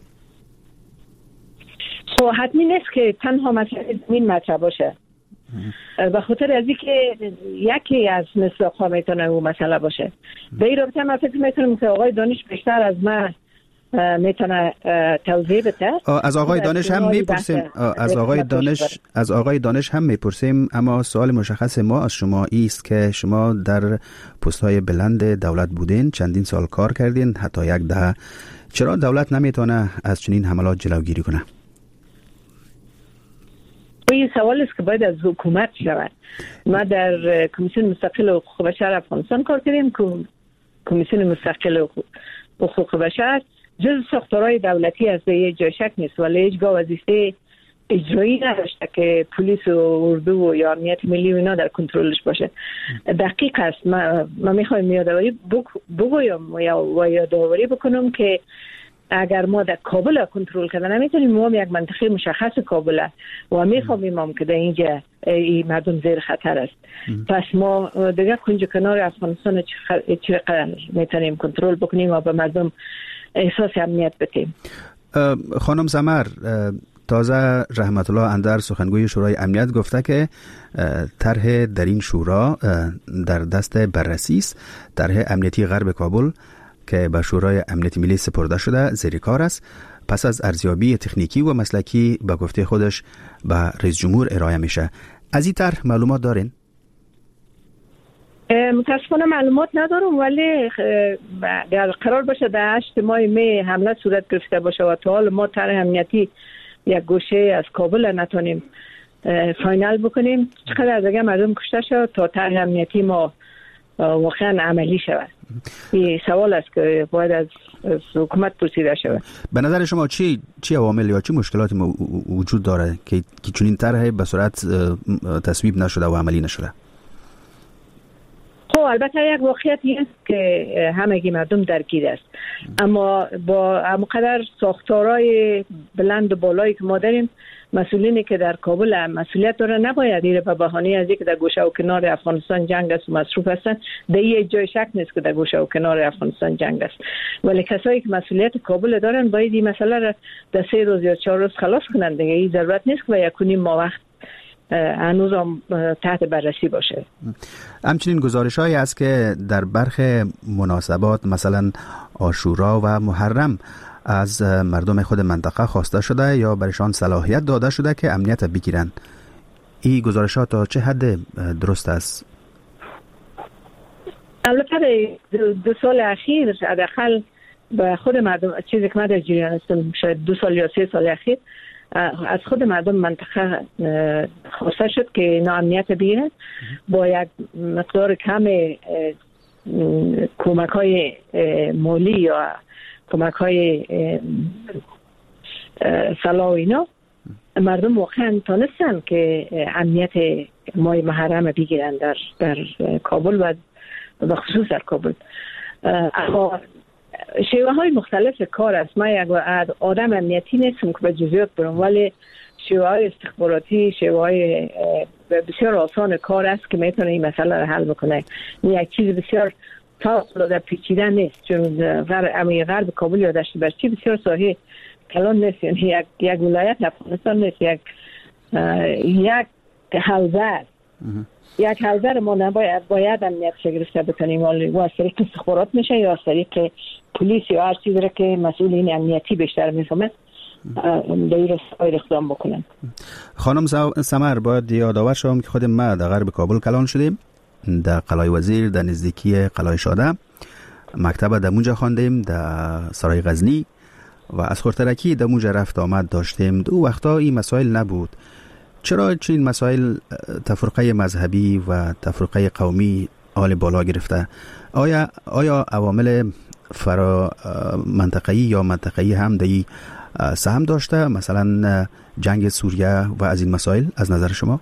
خب حتمی نیست که تنها مسئله زمین مطرح باشه، به خاطر از اینکه یکی از مصداق‌ها میتونه اون مسئله باشه. به این رابطه من فکر میکنم که آقای دانش بیشتر از من میتونه توضیح بده. از آقای دانش هم میپرسیم از آقای دانش از آقای دانش هم میپرسیم اما سوال مشخص ما از شما است که شما در پست‌های بلند دولت بودین، چندین سال کار کردین، حتی یک دهه. چرا دولت نمیتونه از چنین حملات جلوگیری کنه؟ این سوال است که باید از حکومت شود. ما در کمیسیون مستقل حقوق بشر افغانستان کار کردیم. کمیسیون مستقل حقوق بشر جز ساختارهای دولتی است، به جای شک نیست، ولی هیچگاه وظیفه اجرایی نداشته که پلیس و اردو و یا امنیت ملی و اینا در کنترلش باشه. دقیق است. ما, ما میخوایم یادآوری بگویم یا یادآوری بکنم که اگر ما در کابل کنترل کردن نمیتونیم، ما یک منطقه مشخص کابل و میخوایم که در اینجا این مردم زیر خطر است. ام. پس ما دیگه کنج کنار افغانستان چقدر میتونیم کنترل بکنیم و به مردم احساس امنیت بدیم. خانم سمر، تازه رحمت الله اندر سخنگوی شورای امنیت گفته که طرح در این شورا در دست بررسی است. طرح امنیتی غرب کابل که به شورای امنیت ملی سپرده شده زیر کار است. پس از ارزیابی تکنیکی و مسلکی به گفته خودش به رئیس جمهور ارائه میشه. از این طرح معلومات دارین؟ متاسفانه معلومات ندارم، ولی در قرار باشه در هشت ماه می حمله صورت گرفته باشه و تا حال ما طرح امنیتی یک گوشه از کابل نتونیم فاینال بکنیم، چقدر دیگه مردم کشته شد تا طرح امنیتی ما واقعا عملی شود. این سوال است که باید از حکومت پرسیده شود. به نظر شما چی چی عوامل یا چی مشکلاتی وجود داره که که چنین طرحی به صورت تصویب نشده و عملی نشده؟ خب البته یک واقعیتی است که همگی مردم درگیر است، اما با همقدر ساختارهای بلند و بالایی که ما داریم، مسئولینی که در کابل مسئولیت داره نباید ایره به بهانه از اینکه در گوشه و کنار افغانستان جنگ است و مصروف هستند. در یک جای شک نیست که در گوشه و کنار افغانستان جنگ است، ولی کسایی که مسئولیت کابل دارن باید این مسئله را در سه روز یا چهار روز خلاص کنند. دیگه این ضرورت نیست که یک و نیم ماه وقت هنوز هم تحت بررسی باشه. همچنین گزارش هایی است که در برخی مناسبات مثلا عاشورا و محرم از مردم خود منطقه خواسته شده یا برشان صلاحیت داده شده که امنیت بگیرن. این گزارش ها تا چه حد درست است؟ البته دو سال اخیر حداقل به خود مردم، چیزی که من در جریان هستم شاید دو سال یا سه سال اخیر، از خود مردم منطقه خواسته شد که اینا امنیت بگیرن با یک مقدار کم کمک های مالی یا کمک های صلاح و اینا. مردم واقعا تانستن که امنیت ماه محرم بگیرن در, در کابل و به خصوص در کابل. اما شیوه های مختلف کار است. من یک آدم امنیتی نیستم که به جزئیات برم، ولی شیوه های استخباراتی شیوه های بسیار آسان کار است که میتونه این مسئله را حل بکنه. یک چیز بسیار فوق‌العاده پیچیده نیست، چون غرب غرب کابل یا دشت برچی بسیار ساحه کلان نیست، یعنی یک یک ولایت افغانستان نیست، یک یک حوزه یک حوزه ما نباید باید امنیت گرفته بکنیم، و از طریق استخبارات میشه یا از طریق پلیس یا هر چیزی را که مسئولین امنیتی بیشتر میفهمند در این رسای اقدام بکنن. خانم سمر، باید یادآور شوم که خود ما در غرب کابل کلان شدیم، در قلعه وزیر در نزدیکی قلعه شاده مکتب در مونجا خواندیم، در سرای غزنی و از خورترکی در مونجا رفت آمد داشتیم. دو وقتا این مسائل نبود. چرا چنین مسائل تفرقه مذهبی و تفرقه قومی حال بالا گرفته؟ آیا آیا عوامل فرا منطقه‌ای یا منطقه‌ای هم در سهم داشته، مثلا جنگ سوریه و از این مسائل از نظر شما؟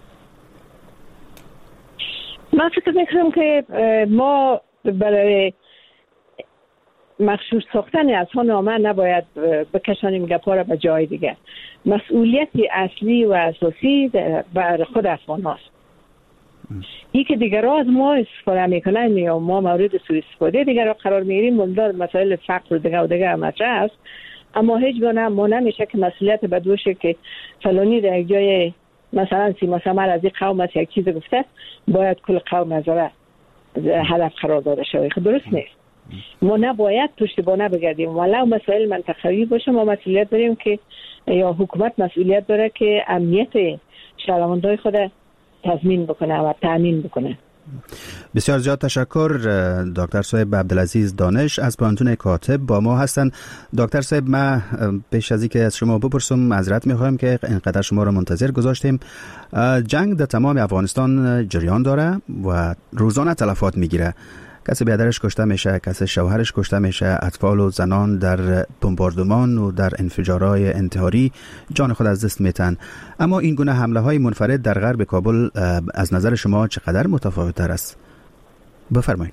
من فکر میکنم که ما برای مخصوص ساختن اذهان نباید بکشانیم گپا را به جای دیگر. مسئولیتی اصلی و اساسی بر خود افغان هاست. این که دیگر از ما استفاده میکنن یا ما مورد سوء استفاده دیگر قرار میگیریم، ممدار مسائل فقر و دیگر و دیگر مطرح است، اما هیچ گونه ما نمیشه که مسئولیت به دوشه که فلانی در یک جای مثلا سیما سمر از این قوم از یک چیز گفته باید کل قوم از را هدف قرار داده شود. درست نیست. ما نباید پشتیبانه بگردیم، ولو مسائل منطقوی باشه ما مسئولیت داریم که یا حکومت مسئولیت داره که امنیت شهروندان خود تضمین بکنه و تامین بکنه. بسیار زیاد تشکر. دکتر صاحب عبدالعزیز دانش از پانتون کاتب با ما هستند. دکتر صاحب، ما پیش از اینکه از شما بپرسم معذرت میخوایم که اینقدر شما را منتظر گذاشتیم. جنگ در تمام افغانستان جریان داره و روزانه تلفات میگیره. کسی بیادرش کشته میشه، کسی شوهرش کشته میشه، اطفال و زنان در بمباردمان و در انفجارهای انتحاری جان خود از دست میتن. اما این گونه حمله های منفرد در غرب کابل از نظر شما چقدر متفاوت تر است؟ بفرمایید.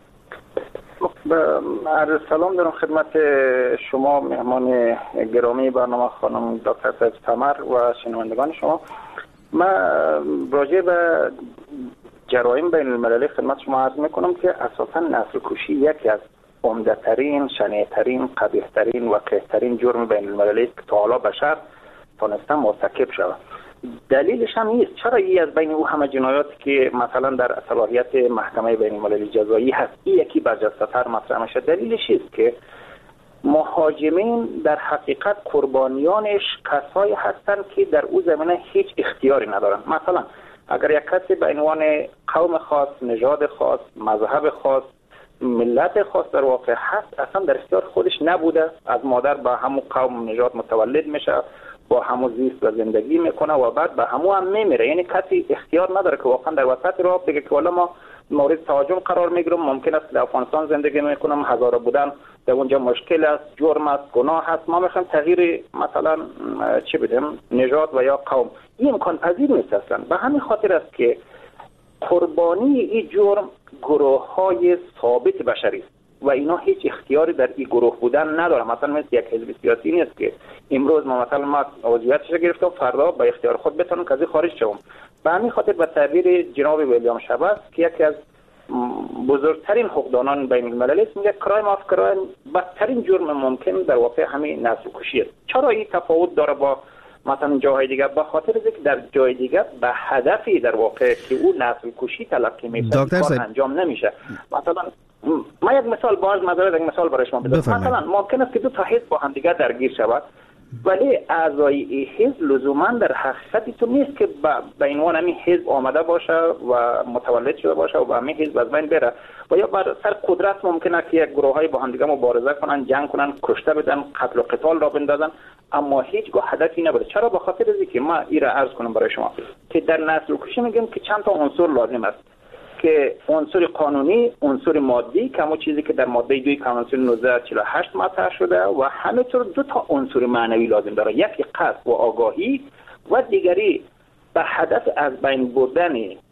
عرض سلام دارم خدمت شما مهمان گرامی برنامه خانم دکتر صاحب سمر و شنوندگان شما. من راجع به جرایم بین المللی خدمت شما عرض میکنم که اساسا نسل کشی یکی از عمده ترین، شنیع ترین، قبیح ترین و قیح ترین جرم بین المللی که تا حالا بشر تانسته مرتکب شود. دلیلش هم نیست چرا این از بین او همه جنایاتی که مثلا در صلاحیت محکمه بین المللی جزایی هست این یکی برجسته‌تر مطرح میشه. دلیلش است که مهاجمین در حقیقت قربانیانش کسایی هستند که در او زمینه هیچ اختیاری ندارند. مثلا اگر یک کسی به عنوان قوم خاص، نژاد خاص، مذهب خاص، ملت خاص در واقع هست، اصلا در اختیار خودش نبوده، از مادر به همون قوم نژاد متولد میشه، با همون زیست و زندگی میکنه و بعد به همون هم میمیره. یعنی کسی اختیار نداره که واقعا در وسط راه بگه که والا ما مورد تهاجم قرار میگیرم، ممکن است در افغانستان زندگی میکنم، هزاره بودن در اونجا مشکل است، جرم است، گناه است، ما میخوایم تغییر مثلا چی بدیم نژاد و یا قوم. این امکان پذیر نیست اصلا. به همین خاطر است که قربانی این جرم گروه های ثابت بشری است و اینا هیچ اختیاری در این گروه بودن نداره. مثلا مثل یک حزب سیاسی نیست که امروز ما مثلا ما عضویتش گرفتم فردا با اختیار خود بتونم که از خارج شوم. به همین خاطر به تعبیر جناب ویلیام شبس که یکی از بزرگترین حقوقدانان بین المللی است، میگه کرایم آف کرایم، بدترین جرم ممکن در واقع همین نسل کشی است. چرا این تفاوت داره با مثلا جاهای دیگه؟ به خاطر اینکه در جای دیگه به هدفی در واقع که او نسل کشی تلقی میشه کار انجام نمیشه. مثلا ما یک مثال باز مدار یک مثال برای شما بزنم. مثلا ممکن است که دو تا حزب با هم دیگه درگیر شود، ولی اعضای حزب لزوما در حقیقت تو نیست که به عنوان همین حزب آمده باشه و متولد شده باشه و به همین حزب از بین بره و یا بر سر قدرت ممکنه که یک گروه‌های با هم دیگه مبارزه کنن، جنگ کنن، کشته بدن، قتل و قتال را بندازن، اما هیچگاه هدفی نبوده. چرا؟ به خاطر اینکه ما این را عرض کنم برای شما که در نسل کشی میگیم که چند تا عنصر لازم است، که عنصر قانونی، عنصر مادی که همون چیزی که در ماده دوی کنوانسیون نوزده چهل و هشت مطرح شده و همینطور دو تا عنصر معنوی لازم داره، یکی قصد و آگاهی و دیگری به هدف از بین بردن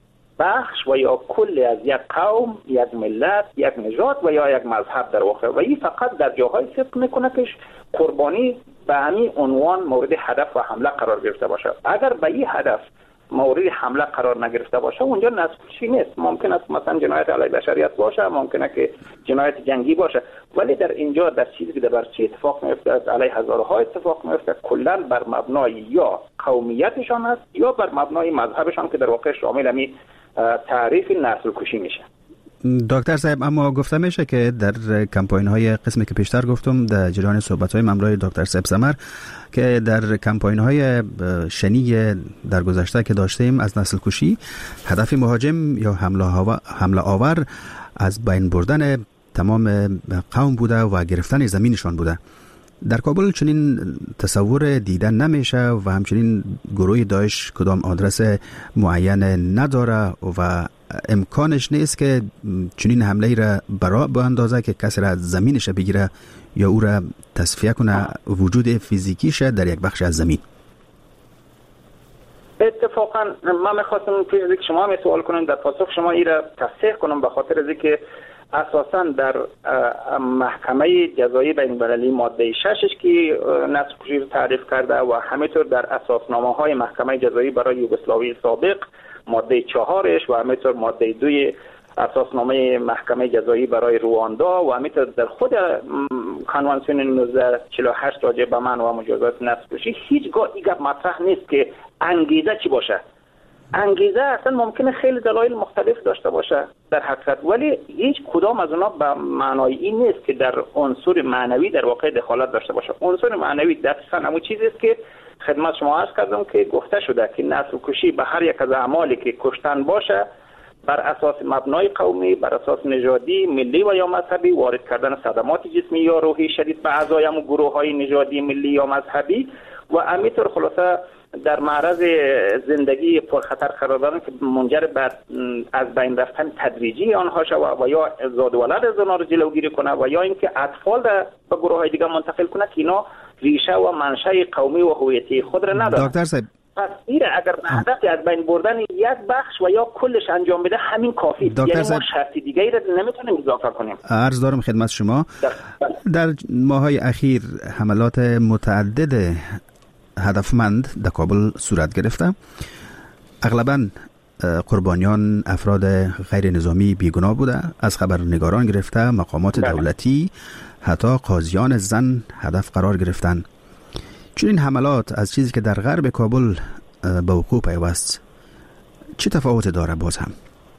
بخش و یا کل از یک قوم، یک ملت، یک نژاد و یا یک مذهب در واقع. و این فقط در جاهای صدق میکنه که قربانی به همین عنوان مورد هدف و حمله قرار گرفته باشه. اگر به این هدف مورد حمله قرار نگرفته باشه اونجا نسل کشی نیست. ممکن است مثلا جنایت علیه بشریت باشه، ممکنه که جنایت جنگی باشه، ولی در اینجا در چیزی که در برچه اتفاق میفته از علیه هزارها اتفاق میفته کلا بر مبنای یا قومیتشان است یا بر مبنای مذهبشان که در واقع شامل همین تعریف نسل کشی میشه. دکتر صاحب، اما گفته میشه که در کمپاین های قسمی که پیشتر گفتم در جریان صحبت های مملای دکتر صاحب سمر که در کمپاین های شنی در گذشته که داشتیم از نسل کشی هدف مهاجم یا حمله حمله آور از بین بردن تمام قوم بوده و گرفتن زمینشان بوده. در کابل چنین تصور دیدن نمیشه و همچنین گروه داعش کدام آدرس معین نداره و امکانش نیست که چنین حمله ای را برا باندازه که کسی را زمینش بگیره یا او را تصفیه کنه وجود فیزیکیش در یک بخش از زمین؟ اتفاقا من میخواستم که شما می سوال کنم در پاسخ شما این را تصحیح کنم، به خاطر از اینکه اساسا در محکمه جزایی بین المللی ماده ششش که نسل کشی رو تعریف کرده و همینطور در اساسنامه های محکمه جزایی برای یوگسلاوی سابق ماده چهارش و همینطور ماده دوی اساسنامه محکمه جزایی برای رواندا و همینطور در خود کنوانسیون نوزده چهل و هشت راجع به منع و مجازات نسل کشی هیچگاه این گپ مطرح نیست که انگیزه چی باشه. انگیزه اصلا ممکنه خیلی دلایل مختلف داشته باشه در حقیقت، ولی هیچ کدام از اونا به معنای این نیست که در عنصر معنوی در واقع دخالت داشته باشه. عنصر معنوی دقیقاً همون چیزی است که خدمت شما عرض کردم که گفته شده که نسل کشی به هر یک از اعمالی که کشتن باشه بر اساس مبنای قومی، بر اساس نژادی، ملی و یا مذهبی، وارد کردن صدمات جسمی یا روحی شدید به اعضای همون گروه‌های نژادی، ملی یا مذهبی و همینطور خلاصه در معرض زندگی پرخطر قرار دادن که منجر به از بین رفتن تدریجی آنها شود و یا زاد و ولد از آنها رو جلوگیری کنه و یا اینکه اطفال را به گروه‌های دیگه منتقل کنه که اینا ریشه و منشأ قومی و هویتی خود را ندارن. دکتر صاحب پس ایره اگر هدف از بین بردن یک بخش و یا کلش انجام بده همین کافی است. یعنی ما شرطی دیگه ای را نمیتونیم اضافه کنیم. عرض دارم خدمت شما در ماهای اخیر حملات متعدد هدفمند در کابل صورت گرفته. اغلباً قربانیان افراد غیر نظامی بیگناه بوده، از خبرنگاران گرفته مقامات دولتی حتی قاضیان زن هدف قرار گرفتن. چون این حملات از چیزی که در غرب کابل به وقوع پیوست چه تفاوت داره؟ باز هم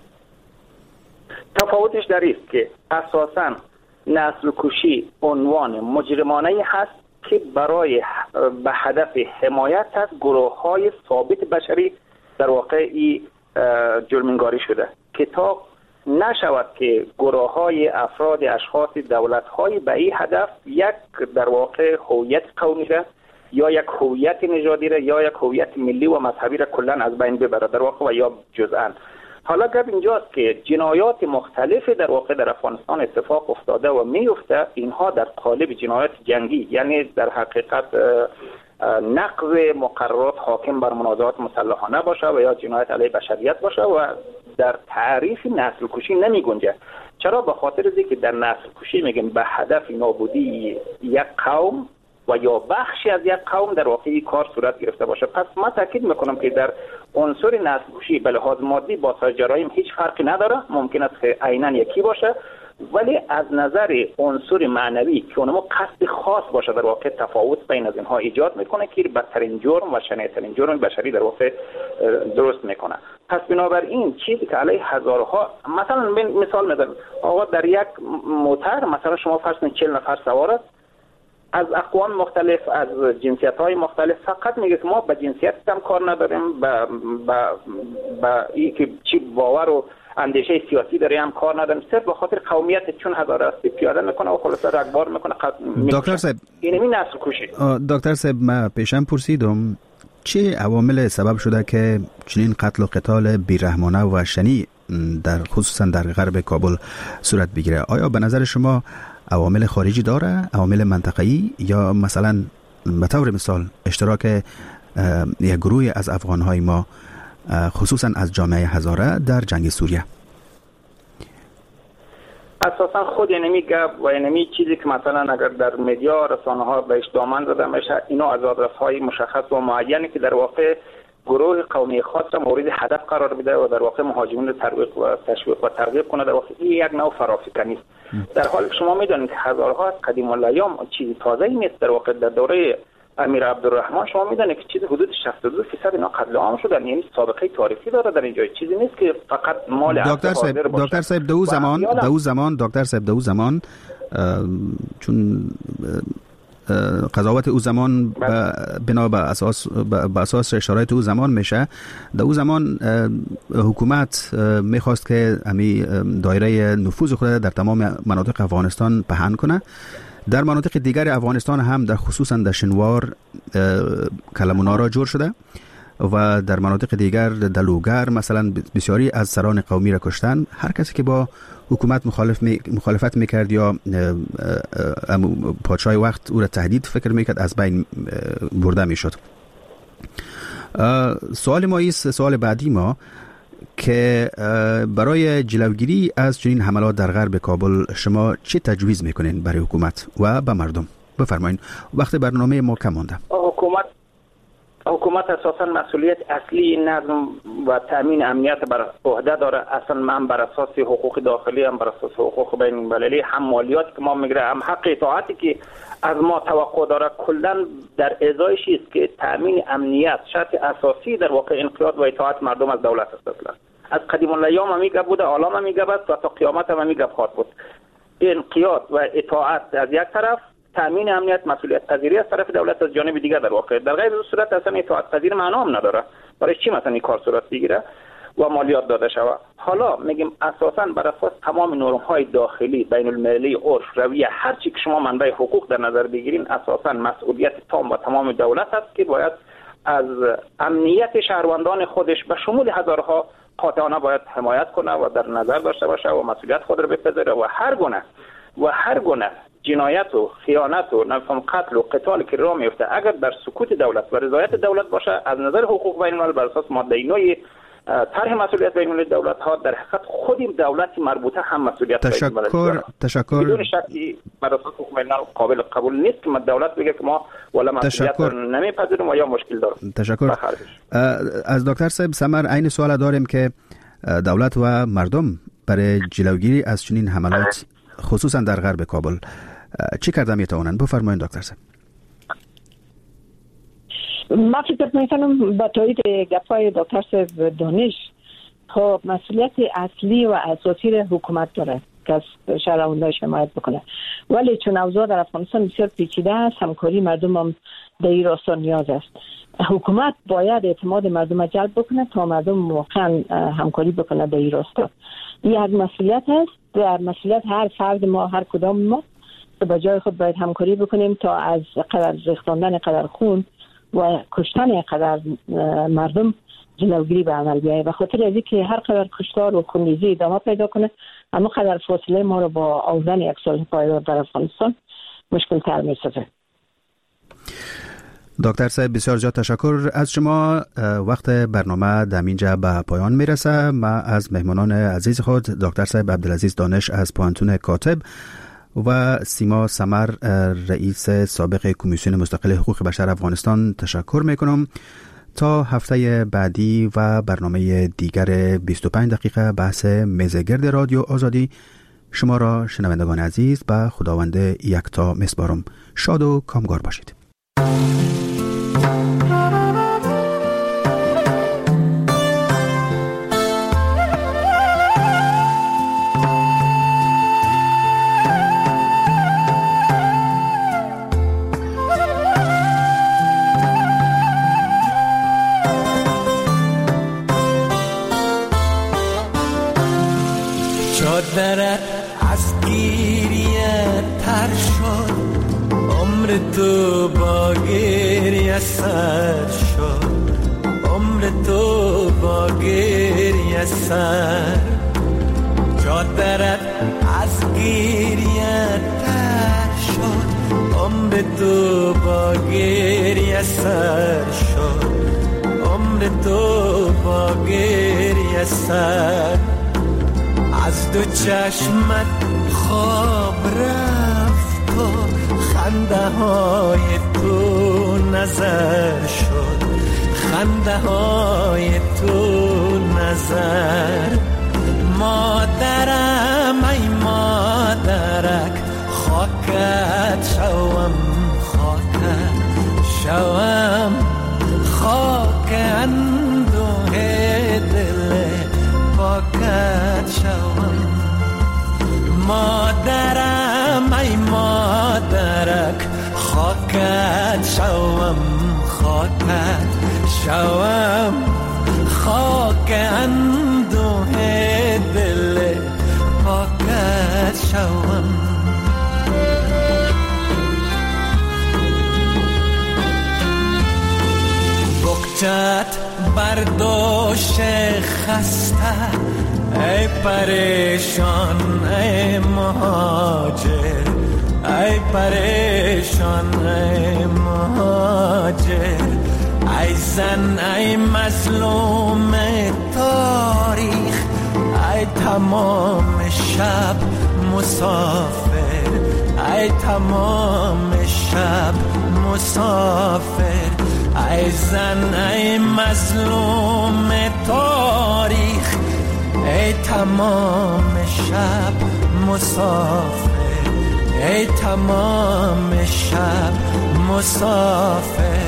تفاوتش در است که اساساً نسل کشی عنوان مجرمانه هست که برای به هدف حمایت از گروه های ثابت بشری در واقع ای جرمنگاری شده که تا نشود که گروه های افراد اشخاص دولت های به این هدف یک در واقع هویت قومی را یا یک هویت نژادی را یا یک هویت ملی و مذهبی را کلا از بین ببره در واقع و یا جزءاً. حالا گپ اینجاست که جنایات مختلف در واقع در افغانستان اتفاق افتاده و میفته، اینها در قالب جنایات جنگی، یعنی در حقیقت نقض مقررات حاکم بر منازعات مسلحانه باشه و یا جنایت علیه بشریت باشه و در تعریف نسل کشی نمی گنجه. چرا؟ به خاطر اینکه در نسل کشی میگیم به هدف نابودی یک قوم و یا بخشی از یک قوم در واقع کار صورت گرفته باشه. پس من تاکید میکنم که در عنصر نسل کشی به لحاظ مادی با سایر جرایم هیچ فرقی نداره، ممکن است که عیناً یکی باشه، ولی از نظر عنصر معنوی که اونم قصد خاص باشه در واقع تفاوت بین از اینها ایجاد میکنه که بدترین جرم و شنیع‌ترین جرم بشری در واقع درست میکنه. پس بنابراین چیزی که علیه هزارها، مثلا مثال میزنم، آقا در یک موتر مثلا شما فرض کنید چهل نفر سوار است از اقوام مختلف، از جنسیت‌های مختلف، فقط میگه که ما به جنسیت هم کار نداریم، با با با این که چی باور و اندیشه سیاسی داره هم کار نداریم، صرف به خاطر قومیت چون هزار است پیاده میکنه و خلاصه رگبار میکنه. دکتر صاحب اینمی نسل کشی. دکتر صاحب ما پیشم پرسیدم چه عوامل سبب شده که چنین قتل و قتال بیرحمانه و شنیع در خصوصا در غرب کابل صورت بگیره؟ آیا به نظر شما عوامل خارجی داره، عوامل منطقه‌ای، یا مثلا به طور مثال اشتراک یک گروه از افغان‌های ما خصوصا از جامعه هزاره در جنگ سوریه؟ اساسا خود اینمی گپ و اینمی چیزی که مثلا اگر در مدیا رسانه ها بهش دامن زده میشه، اینا از آدرس‌های مشخص و معینی که در واقع گروه قومی خاص را مورد هدف قرار بده و در واقع مهاجمین ترویج و تشویق و ترغیب کنه، در واقع این یک نوع فرافکنی است. در حالی که شما میدونید که هزارها از قدیم الایام چیزی تازه‌ای نیست. در واقع در دوره امیر عبدالرحمن شما میدونید که چیزی حدود شصت و دو درصد اینا قتل عام شدن، یعنی سابقه تاریخی داره در اینجا، چیزی نیست که فقط مال دکتر صاحب دکتر صاحب دو زمان دو زمان دکتر صاحب دو زمان چون قضاوت او زمان بنا به اساس به اساس شرایط او زمان میشه، در او زمان حکومت میخواست که امی دایره نفوذ خود در تمام مناطق افغانستان پهن کنه. در مناطق دیگر افغانستان هم در خصوصا در شنوار کلمونارا جور شده و در مناطق دیگر در لوگر مثلا بسیاری از سران قومی را کشتن. هر کسی که با حکومت مخالف می، مخالفت میکرد یا پادشاه وقت او را تهدید فکر میکرد از بین برده میشد. سوال ما است، سوال بعدی ما که برای جلوگیری از چنین حملات در غرب کابل شما چه تجویز میکنین برای حکومت و به مردم؟ بفرمایید، وقت برنامه ما کم مانده. حکومت حکومت اساسا مسئولیت اصلی نظم و تامین امنیت بر عهده داره. اصلا من بر اساس حقوق داخلی هم بر اساس حقوق بین المللی هم مالیات که ما میگیره هم حق اطاعتی که از ما توقع داره کلا در ازایش است که تامین امنیت شرط اساسی در واقع انقیاد و اطاعت مردم از دولت است. اصلا از قدیم الایام هم میگه بوده، حالا هم میگه و تا قیامت هم میگه خواهد بود. انقیاد و اطاعت از یک طرف، تامین امنیت مسئولیت پذیری از طرف دولت از جانب دیگر در واقع. در غیر صورت اصلا اطاعت پذیر معنا هم نداره. برای چی مثلا این کار صورت بگیره و مالیات داده شود؟ حالا میگیم اساسا بر اساس تمام نرم های داخلی بین المللی، عرف، رویه، هر چی که شما منبع حقوق در نظر بگیرین، اساسا مسئولیت تام و تمام دولت است که باید از امنیت شهروندان خودش به شمول هزارها قاطعانه باید حمایت کنه و در نظر داشته باشه و مسئولیت خود را بپذیره و هر گونه و هر گونه جنایت و خیانت و نفهم قتل و قتال که راه میفته اگر در سکوت دولت و رضایت دولت باشه، از نظر حقوق بین الملل بر اساس ماده نه طرح مسئولیت بین المللی دولت ها، در حقیقت خودی دولت مربوطه هم مسئولیت تشکر بین المللی تشکر بدون شکی بر اساس حقوق بین الملل قابل قبول نیست که دولت بگه که ما ولا مسئولیت نمیپذیریم و یا مشکل داریم. تشکر. از دکتر صاحب سمر عین سوال داریم که دولت و مردم برای جلوگیری از چنین حملات خصوصا در غرب کابل چی کرده میتونن؟ بفرمایید دکتر صاحب. ما فکر میکنم با تایید گپای دکتر صاحب دانش، خب مسئولیت اصلی و اساسی حکومت داره که از شهروندانش حمایت بکنه، ولی چون اوضاع در افغانستان بسیار پیچیده است، همکاری مردم هم در این راستا نیاز است. حکومت باید اعتماد مردم جلب بکنه تا مردم واقعا همکاری بکنه در این راستا. این یک مسئولیت است، در مسئولیت هر فرد ما، هر کدام ما که با جای خود باید همکاری بکنیم تا از قدر ریختاندن قدر خون و کشتن قدر مردم جلوگیری به عمل بیاید. و خاطر از که هر قدر کشتار و خونریزی ادامه پیدا کنه، اما قدر فاصله ما رو با آوردن یک سال پایدار در افغانستان مشکل تر می سازه. دکتر صاحب بسیار زیاد تشکر از شما. وقت برنامه در اینجا به پایان میرسه. ما از مهمانان عزیز خود دکتر صاحب عبدالعزیز دانش از پوهنتون کاتب و سیما سمر رئیس سابق کمیسیون مستقل حقوق بشر افغانستان تشکر میکنم. تا هفته بعدی و برنامه دیگر بیست و پنج دقیقه بحث میزگرد رادیو آزادی شما را شنوندگان عزیز به خداوند یکتا میسپارم. شاد و کامگار باشید. چادرت از گیریه تر شد، عمر تو با گریه سر شد، عمر تو با گریه سر. چادرت از گیریه تر شد، عمر تو با گریه سر شد، عمر تو با گریه سر. از دو چشمت خواب رفت و خنده های تو نظر شد، خنده های تو نظر. مادرم ای مادرک خاکت شوم، خاکت شوم، خاک اندوه دل پاکت شوم. مادرم ای مادرک خاکت شوم، خاکت شوم، خاک اندوه دل پاکت شوم. بکچت برداشت خسته ای پریشان ای مهاجر ای پریشان ای مهاجر ای زن ای مظلوم تاریخ ای تمام شب مسافر ای تمام شب مسافر ای زن ای مظلوم تاریخ ای تمام شب مسافر ای تمام شب مسافر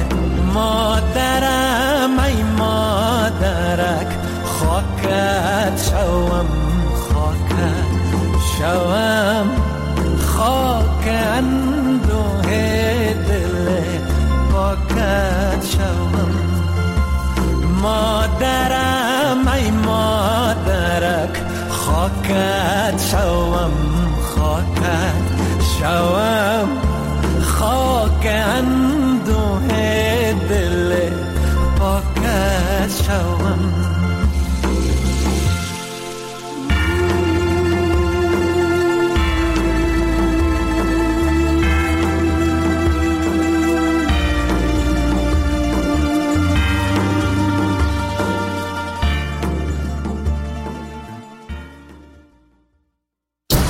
مادرم ای مادرک خاکت شوم خاکت شوم خاک اندوه دل پاکت شوم مادرم ای مادرک خاکت شوم خاکت شوم خاک اندوه دل پاکت شوم